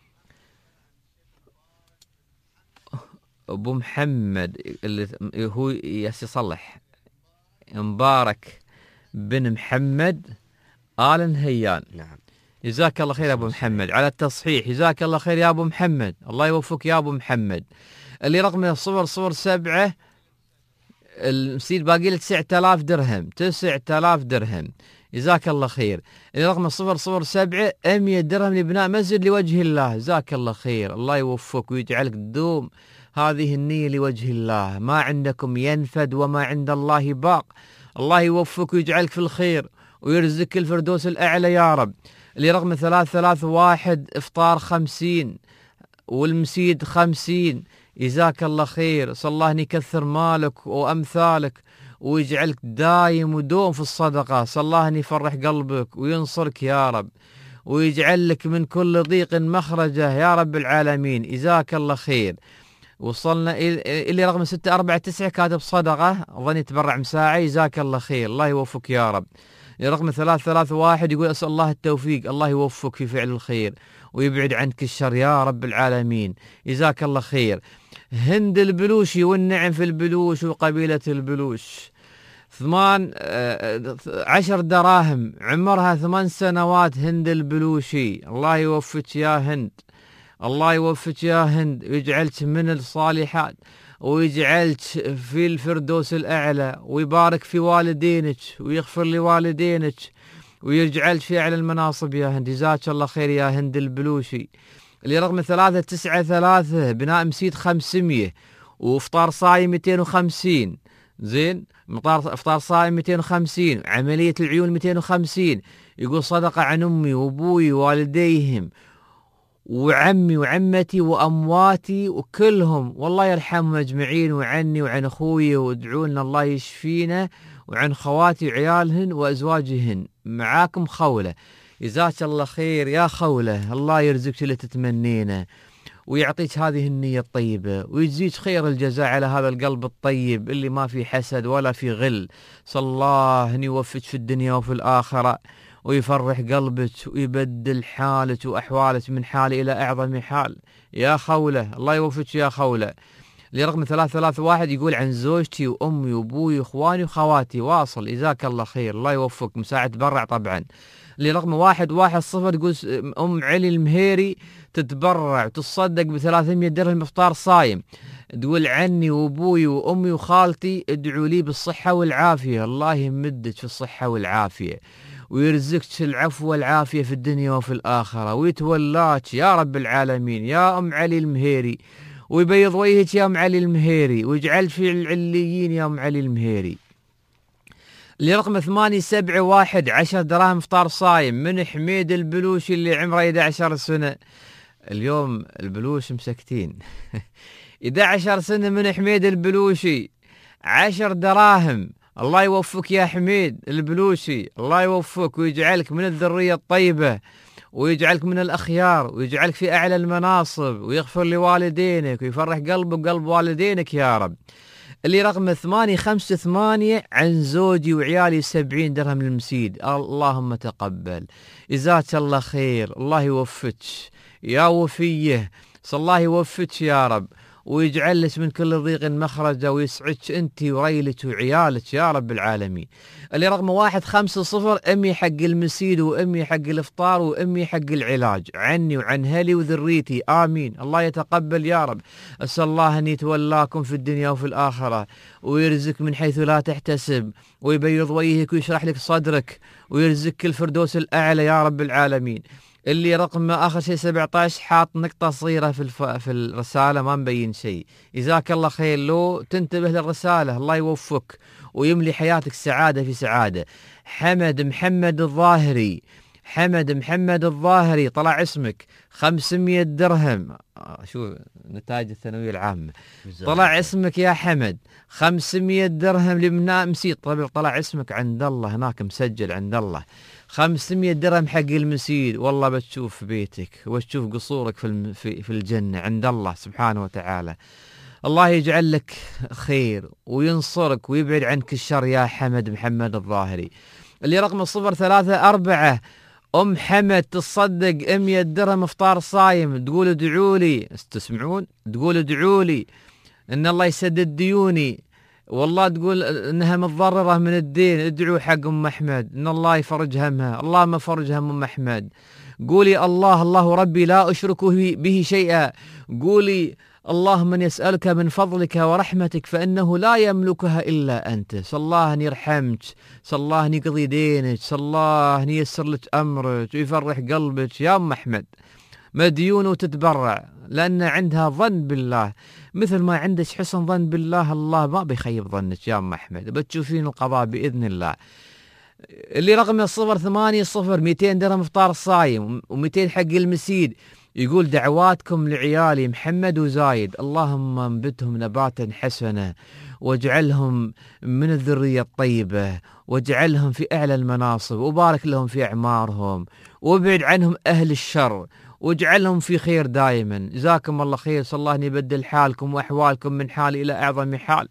أبو محمد اللي هو يصلح مبارك بن محمد آل نهيان، نعم جزاك الله خير يا أبو محمد على التصحيح، جزاك الله خير يا أبو محمد، الله يوفقك يا أبو محمد. اللي رقمه 007 المسيد باقي له 9000 درهم، 9000 درهم، جزاك الله خير. اللي رقمه 007 100 درهم لبناء مسجد لوجه الله، جزاك الله خير، الله يوفقك ويجعلك تدوم هذه النية لوجه الله، ما عندكم ينفد وما عند الله باق، الله يوفقك ويجعلك في الخير ويرزقك الفردوس الأعلى يا رب. اللي رقم 331 إفطار 50 والمسيد 50، جزاك الله خير، صلى الله أن يكثر مالك وأمثالك ويجعلك دايم ودوم في الصدقة، صلى الله أن يفرح قلبك وينصرك يا رب ويجعل لك من كل ضيق مخرجه يا رب العالمين، جزاك الله خير. وصلنا اللي رقم 649 كاتب صدقة أظن يتبرع مساعي، جزاك الله خير، الله يوفقك يا رب. رقم 331 يقول أسأل الله التوفيق، الله يوفقك في فعل الخير ويبعد عنك الشر يا رب العالمين، جزاك الله خير. هند البلوشي والنعم في البلوش وقبيلة البلوش 10 دراهم عمرها 8 سنوات، هند البلوشي، الله يوفقك يا هند، الله يوفقك يا هند ويجعلك من الصالحات ويجعلك في الفردوس الأعلى ويبارك في والدينك ويغفر لوالدينك ويجعلك في أعلى المناصب يا هند، جزاك الله خير يا هند البلوشي. اللي رقم 393 بناء مسيد 500 وافطار صايم 250، زين افطار صايم 250، عملية العيون 250، يقول صدقة عن أمي وأبوي ووالديهم وعمي وعمتي وأمواتي وكلهم، والله يرحمهم أجمعين، وعني وعن أخوي، وادعوا لنا الله يشفينا، وعن خواتي وعيالهن وأزواجهن. معاكم خولة، جزاك الله خير يا خولة، الله يرزقك اللي تتمنينه ويعطيك هذه النية الطيبة ويجزيك خير الجزاء على هذا القلب الطيب اللي ما في حسد ولا في غل، صلى الله أن يوفقك في الدنيا وفي الآخرة ويفرح قلبك ويبدل حالك وأحوالك من حال إلى أعظم حال يا خولة، الله يوفقك يا خولة. لرقم 331 يقول عن زوجتي وأمي وأبوي وإخواني وخواتي، واصل، جزاك الله خير، الله يوفقك، مساعد برع طبعا. لرقم 110 يقول أم علي المهيري تتبرع وتصدق ب300 درهم إفطار صايم، تقول عني وأبوي وأمي وخالتي ادعوا لي بالصحة والعافية، الله يمدك في الصحة والعافية ويرزقك العفو والعافية في الدنيا وفي الآخرة ويتولاك يا رب العالمين يا أم علي المهيري، ويبيض وجهك يا أم علي المهيري ويجعل في العليين يا أم علي المهيري. لرقم 871 10 دراهم إفطار صايم من حميد البلوشي اللي عمره 11 سنة، اليوم البلوش مسكتين 11 سنة من حميد البلوشي 10 دراهم، الله يوفقك يا حميد البلوشي، الله يوفقك ويجعلك من الذرية الطيبة ويجعلك من الأخيار ويجعلك في أعلى المناصب ويغفر لوالدينك ويفرح قلبك وقلب والدينك يا رب. اللي رقم 858 عن زوجي وعيالي 70 درهم للمسيد، اللهم تقبل، جزاك الله خير، الله يوفقك يا وفيه، صلى الله يوفقك يا رب ويجعل لك من كل ضيق مخرجة ويسعدك أنت وريلك وعيالك يا رب العالمين. اللي رقم 150 أمي حق المسيد وأمي حق الإفطار وأمي حق العلاج عني وعن هلي وذريتي آمين. الله يتقبل يا رب. أسأل الله أن يتولاكم في الدنيا وفي الآخرة ويرزق من حيث لا تحتسب ويبيض وجهك ويشرح لك صدرك ويرزقك الفردوس الأعلى يا رب العالمين. اللي رقم آخر شيء 17 حاط نقطة صغيرة في الرسالة ما مبين شيء. جزاك الله خير لو تنتبه للرسالة. الله يوفقك ويملي حياتك سعادة في سعادة. حمد محمد الظاهري، حمد محمد الظاهري طلع اسمك 500 درهم. شو نتائج الثانوية العامة؟ طلع اسمك يا حمد 500 درهم لمنا مسيد. طلع اسمك عند الله هناك مسجل عند الله 500 درهم حق المسيد. والله بتشوف بيتك وتشوف قصورك في الجنة عند الله سبحانه وتعالى. الله يجعل لك خير وينصرك ويبعد عنك الشر يا حمد محمد الظاهري. اللي رقم 034 أم حمد تصدق 100 درهم افطار صايم. تقول ادعوا لي، تسمعون؟ تقول ادعوا لي ان الله يسدد ديوني. والله تقول انها متضرره من الدين. ادعوا حق ام احمد ان الله يفرج همها. اللهم فرج هم ام احمد. قولي الله ربي لا اشرك به شيئا. قولي اللهم من يسألك من فضلك ورحمتك فإنه لا يملكها إلا أنت. صلى الله أن يرحمك، صلى الله أن يقضي دينك، صلى الله أن ييسر لك أمرك ويفرح قلبك يا أم أحمد. مديون وتتبرع لأن عندها ظن بالله مثل ما عندك حسن ظن بالله. الله ما بيخيب ظنك يا أم أحمد، بتشوفين القضاء بإذن الله. اللي رقم 080 200 درهم افطار صايم و200 حق المسيد. يقول دعواتكم لعيالي محمد وزايد اللهم انبتهم نباتا حسنا واجعلهم من الذرية الطيبة واجعلهم في أعلى المناصب وبارك لهم في أعمارهم وابعد عنهم أهل الشر واجعلهم في خير دائما. جزاكم الله خير. صلى الله أن يبدل حالكم وأحوالكم من حال إلى أعظم حال.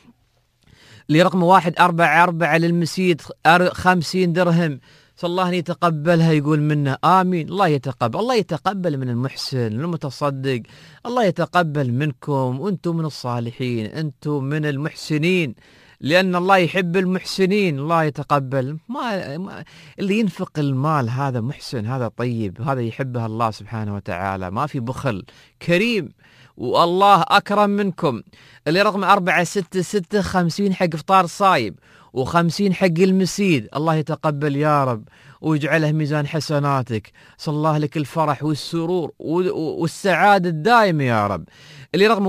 لرقم 144 للمسيد 50 درهم. صلى الله أن يتقبلها يقول منه آمين. الله يتقبل من المحسن المتصدق. الله يتقبل منكم وأنتم من الصالحين، أنتم من المحسنين لأن الله يحب المحسنين. الله يتقبل ما اللي ينفق المال هذا محسن، هذا طيب، هذا يحبه الله سبحانه وتعالى، ما في بخل، كريم والله أكرم منكم. اللي رقم 466 50 حق إفطار صايم و50 حق المسيد. الله يتقبل يا رب ويجعله ميزان حسناتك. صلى الله لك الفرح والسرور والسعادة الدائمة يا رب. اللي رقم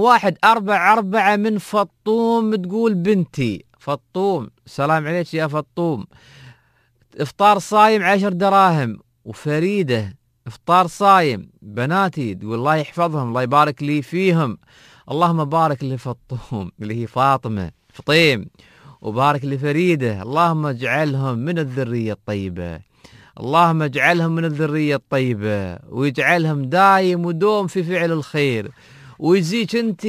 144 من فطوم تقول بنتي فطوم سلام عليك يا فطوم إفطار صايم 10 دراهم. وفريدة إفطار صايم بناتي تقول الله يحفظهم الله يبارك لي فيهم. اللهم بارك لفطوم اللي هي فاطمة فطيم وبارك لفريدة. اللهم اجعلهم من الذرية الطيبة، اللهم اجعلهم من الذرية الطيبة ويجعلهم دايم ودوم في فعل الخير ويزيك انت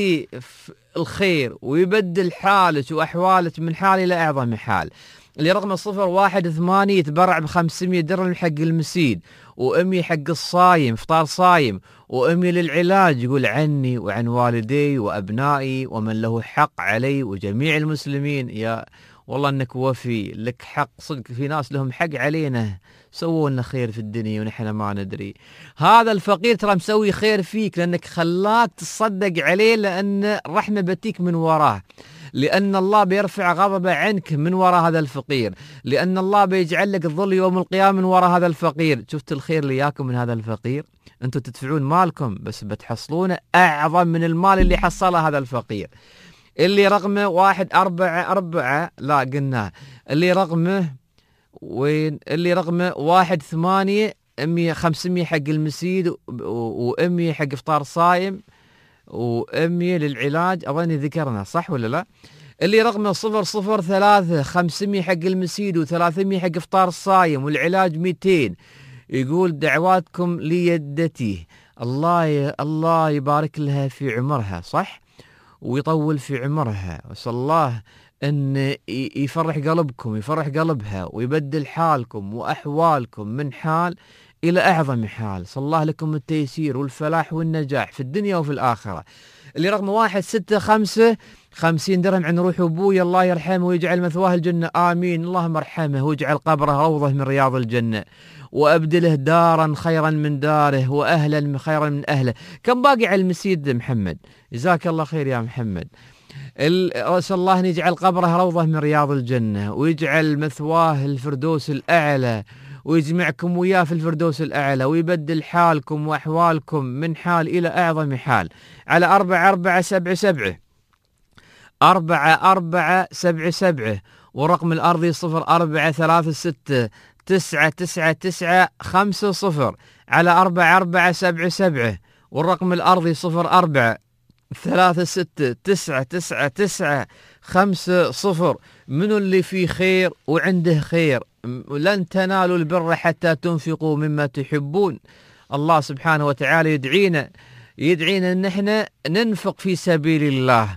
الخير ويبدل حالك وأحوالك من حال إلى أعظم حال. اللي رقم 018 يتبرع ب500 درهم حق المسيد وأمي حق الصايم إفطار صايم وأمي للعلاج. يقول عني وعن والدي وأبنائي ومن له حق علي وجميع المسلمين. يا والله أنك وفي لك حق صدق، في ناس لهم حق علينا سووا لنا خير في الدنيا ونحن ما ندري. هذا الفقير ترى مسوي خير فيك لأنك خلاك تصدق عليه لأن رحمة بتيك من وراه، لأن الله بيرفع غضبه عنك من وراء هذا الفقير، لأن الله بيجعل لك الظل يوم القيامة من وراء هذا الفقير. شفت الخير اللي ياكم من هذا الفقير؟ أنتم تدفعون مالكم بس بتحصلونه أعظم من المال اللي حصله هذا الفقير. اللي رقمه 144 لا قلناه. اللي رقمه وين؟ اللي رقمه 18 500 حق المسيد و100 حق إفطار صايم و100 للعلاج. أظني ذكرنا صح ولا لا؟ اللي رقمه 003 500 حق المسيد و300 حق إفطار الصايم والعلاج 200. يقول دعواتكم ليدتي الله يبارك لها في عمرها صح ويطول في عمرها. وصلى الله أن يفرح قلبكم يفرح قلبها ويبدل حالكم وأحوالكم من حال إلى أعظم حال. صلى الله لكم التيسير والفلاح والنجاح في الدنيا وفي الآخرة. اللي رقم 165 50 درهم عن روح أبوي الله يرحمه ويجعل مثواه الجنة، آمين. اللهم ارحمه واجعل قبره روضة من رياض الجنة، وأبدله دارا خيرا من داره، وأهلا خيرا من أهله. كم باقي على المسيد محمد؟ جزاك الله خير يا محمد. أسأل الله أن يجعل قبره روضة من رياض الجنة، ويجعل مثواه الفردوس الأعلى، ويجمعكم وياه في الفردوس الأعلى، ويبدل حالكم وأحوالكم من حال إلى أعظم حال. على 4477 4477 ورقم الأرضي 0436 999 على 4477 والرقم الأرضي 0436 999 منو اللي فيه خير وعنده خير؟ لن تنالوا البر حتى تنفقوا مما تحبون. الله سبحانه وتعالى يدعينا ان احنا ننفق في سبيل الله.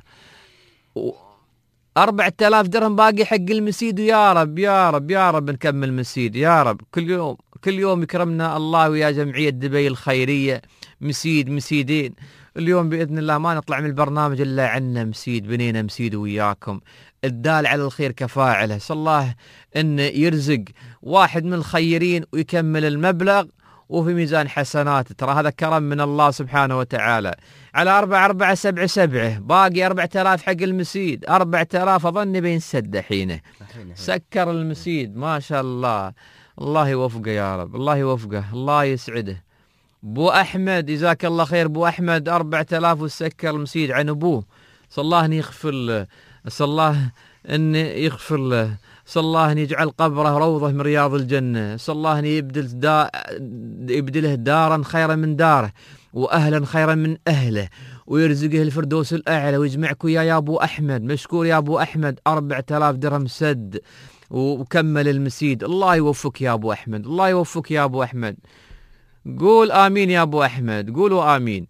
4000 درهم باقي حق المسيد، ويا رب يا رب يا رب نكمل مسيد يا رب. كل يوم يكرمنا الله ويا جمعية دبي الخيرية مسيدين. اليوم بإذن الله ما نطلع من البرنامج إلا عنا مسيد، بنينا مسيد وياكم. الدال على الخير كفاعله. صلى الله أن يرزق واحد من الخيرين ويكمل المبلغ وفي ميزان حسناته، ترى هذا كرم من الله سبحانه وتعالى. على 4477 باقي 4000 حق المسيد. 4000 أظن بينسد حينه. سكر المسيد ما شاء الله. الله يوفقه يا رب، الله يوفقه، الله يسعده. بو أحمد جزاك الله خير. بو أحمد 4000 وسكر المسيد عن أبوه. صلى الله أن يغفر له، صلى الله أن يغفر له، صلى الله أن يجعل قبره روضة من رياض الجنة، صلى الله أن يبدله دارا خيرا من داره، وأهلا خيرا من أهله، ويرزقه الفردوس الأعلى، ويجمعك يا أبو أحمد. مشكور يا أبو أحمد. 4000 درهم سد وكمل المسيد. الله يوفقك يا أبو أحمد، الله يوفقك يا أبو أحمد. قول آمين يا أبو أحمد، قولوا آمين.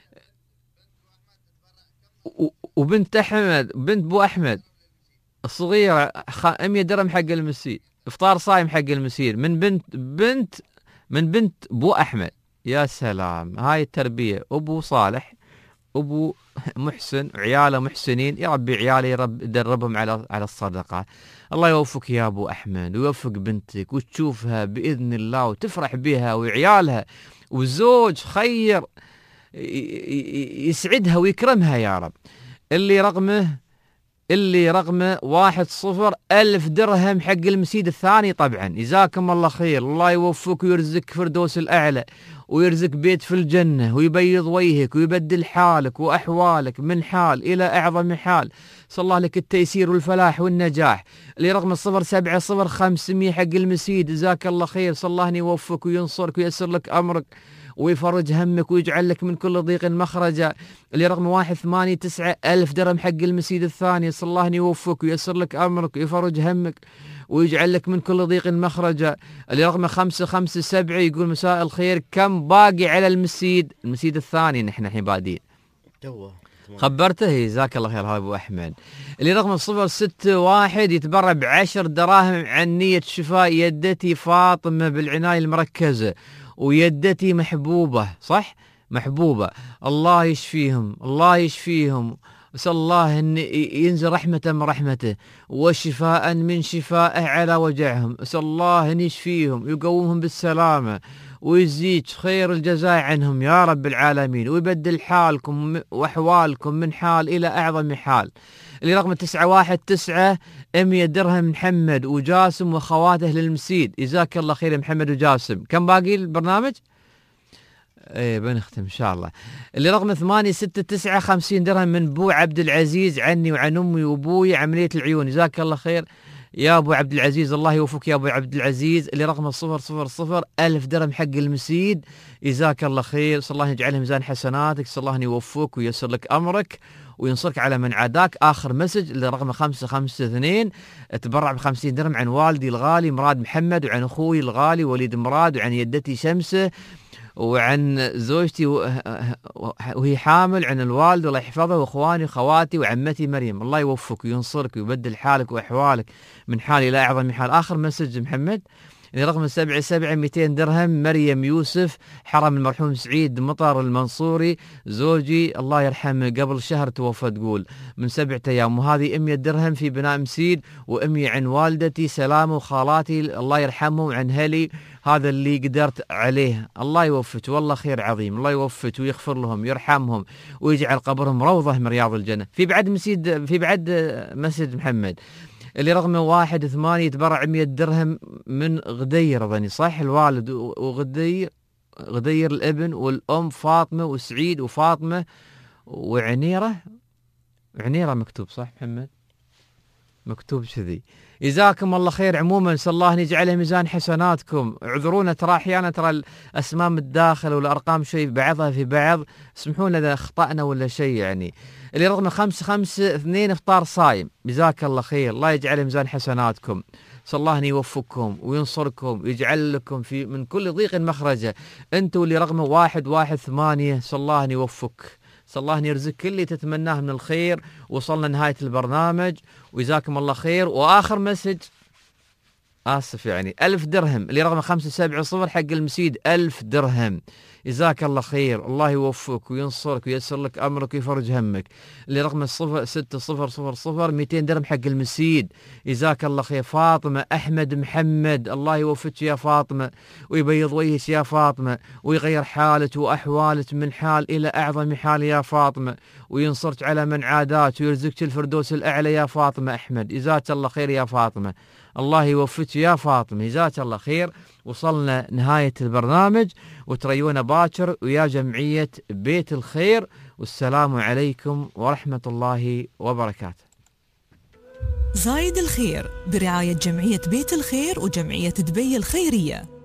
وبنت أحمد، بنت أبو أحمد الصغيرة 100 درهم حق المسيد. إفطار صايم حق المسيد من بنت أبو أحمد. يا سلام، هاي التربية. أبو صالح، أبو محسن، عياله محسنين. يا ربي عيالي يا رب دربهم على الصدقة. الله يوفقك يا أبو أحمد، ويوفق بنتك وتشوفها بإذن الله وتفرح بها وعيالها، وزوج خير يسعدها ويكرمها يا رب. اللي رقمه 10,000 درهم حق المسيد الثاني. طبعا جزاكم الله خير. الله يوفقك ويرزقك فردوس الأعلى، ويرزق بيت في الجنة، ويبيض وجهك، ويبدل حالك وأحوالك من حال إلى أعظم حال. صلى الله لك التيسير والفلاح والنجاح. اللي رقم 070500 حق المسيد. جزاك الله خير. صلى الله أن يوفقك وينصرك وييسر لك أمرك ويفرج همك ويجعل لك من كل ضيق مخرجا. اللي رقم 189,000 درهم حق المسيد الثاني. صلى الله أن يوفقك وييسر لك أمرك ويفرج همك ويجعل لك من كل ضيق مخرجا. اللي رقم 557 يقول مساء الخير، كم باقي على المسيد الثاني؟ نحن الحين بادين خبرته. جزاك الله خير هذا أبو أحمد. اللي رقم 061 يتبرع ب10 دراهم عن نية شفاء يدتي فاطمة بالعناية المركزة، ويدتي محبوبة، صح محبوبة. الله يشفيهم، الله يشفيهم. أسأل الله أن ينزل رحمة من رحمته وشفاء من شفائه على وجعهم. أسأل الله أن يشفيهم ويقومهم بالسلامة ويزيد خير الجزاء عنهم يا رب العالمين، ويبدل حالكم وأحوالكم من حال إلى أعظم حال. اللي رقم 919 100 درهم محمد وجاسم وخواته للمسيد. جزاك الله خير محمد وجاسم. كم باقي البرنامج؟ ايه بنختم ان شاء الله. اللي رقم 869 50 درهم من بو عبد العزيز عني وعن امي وابوي عملية العيون. جزاك الله خير يا ابو عبد العزيز، الله يوفقك يا ابو عبد العزيز. اللي رقم 000 1000 درهم حق المسيد. جزاك الله خير. صلى الله يجعله ميزان حسناتك، صلى الله يوفقك وييسر لك امرك وينصرك على من عاداك. آخر مسج اللي رقم 552 تبرع ب50 درهم عن والدي الغالي مراد محمد، وعن أخوي الغالي وليد مراد، وعن يدتي شمسة، وعن زوجتي وهي حامل، عن الوالد الله يحفظه، وأخواني وخواتي وعمتي مريم. الله يوفقك وينصرك ويبدل حالك وأحوالك من حال إلى أعظم حال. آخر مسج محمد اللي رقم 77 درهم مريم يوسف، حرم المرحوم سعيد مطر المنصوري، زوجي الله يرحمه قبل شهر توفى، تقول من 7 أيام، وهذه 100 درهم في بناء مسيد، و100 عن والدتي سلامة وخالاتي الله يرحمهم، وعن هلي هذا اللي قدرت عليه. الله يوفت والله خير عظيم، الله يوفت ويغفر لهم يرحمهم ويجعل قبرهم روضة من رياض الجنة. في بعد مسجد محمد اللي رقمه 18 يتبرع 100 درهم من غدير، أظني صح، الوالد وغدير الابن والأم فاطمة وسعيد وفاطمة وعنيرة مكتوب صح محمد؟ مكتوب كذي. جزاكم الله خير. عموما نسأل الله أن يجعلها ميزان حسناتكم. اعذرونا ترى أحيانا الأسماء من الداخل والأرقام شيء بعضها في بعض، اسمحونا إذا أخطأنا ولا شيء يعني. اللي رقم 552 إفطار صايم، جزاك الله خير، الله يجعل ميزان حسناتكم. نسأل الله أن يوفقكم وينصركم ويجعل لكم في من كل ضيق مخرجة. أنتوا اللي رقم 118 نسأل الله أن يوفقك، نسأل الله أن يرزق كل اللي تتمناه من الخير. وصلنا نهاية البرنامج وجزاكم الله خير. وآخر مسج آسف يعني 1000 درهم اللي رقم 570 حق المسيد، 1000 درهم، جزاك الله خير، الله يوفقك وينصرك وييسر لك أمرك ويفرج همك. اللي رقم 6000 200 درهم حق المسيد، جزاك الله خير. فاطمة أحمد محمد، الله يوفقك يا فاطمة ويبيض وجهك يا فاطمة ويغير حالك وأحوالك من حال إلى أعظم حال يا فاطمة، وينصرك على من عادات ويرزقك الفردوس الأعلى يا فاطمة أحمد، جزاك الله خير يا فاطمة، الله يوفقك يا فاطمة، جزاك الله خير. وصلنا نهاية البرنامج وتريونا باكر ويا جمعية بيت الخير، والسلام عليكم ورحمة الله وبركاته. زايد الخير برعاية جمعية بيت الخير وجمعية دبي الخيرية.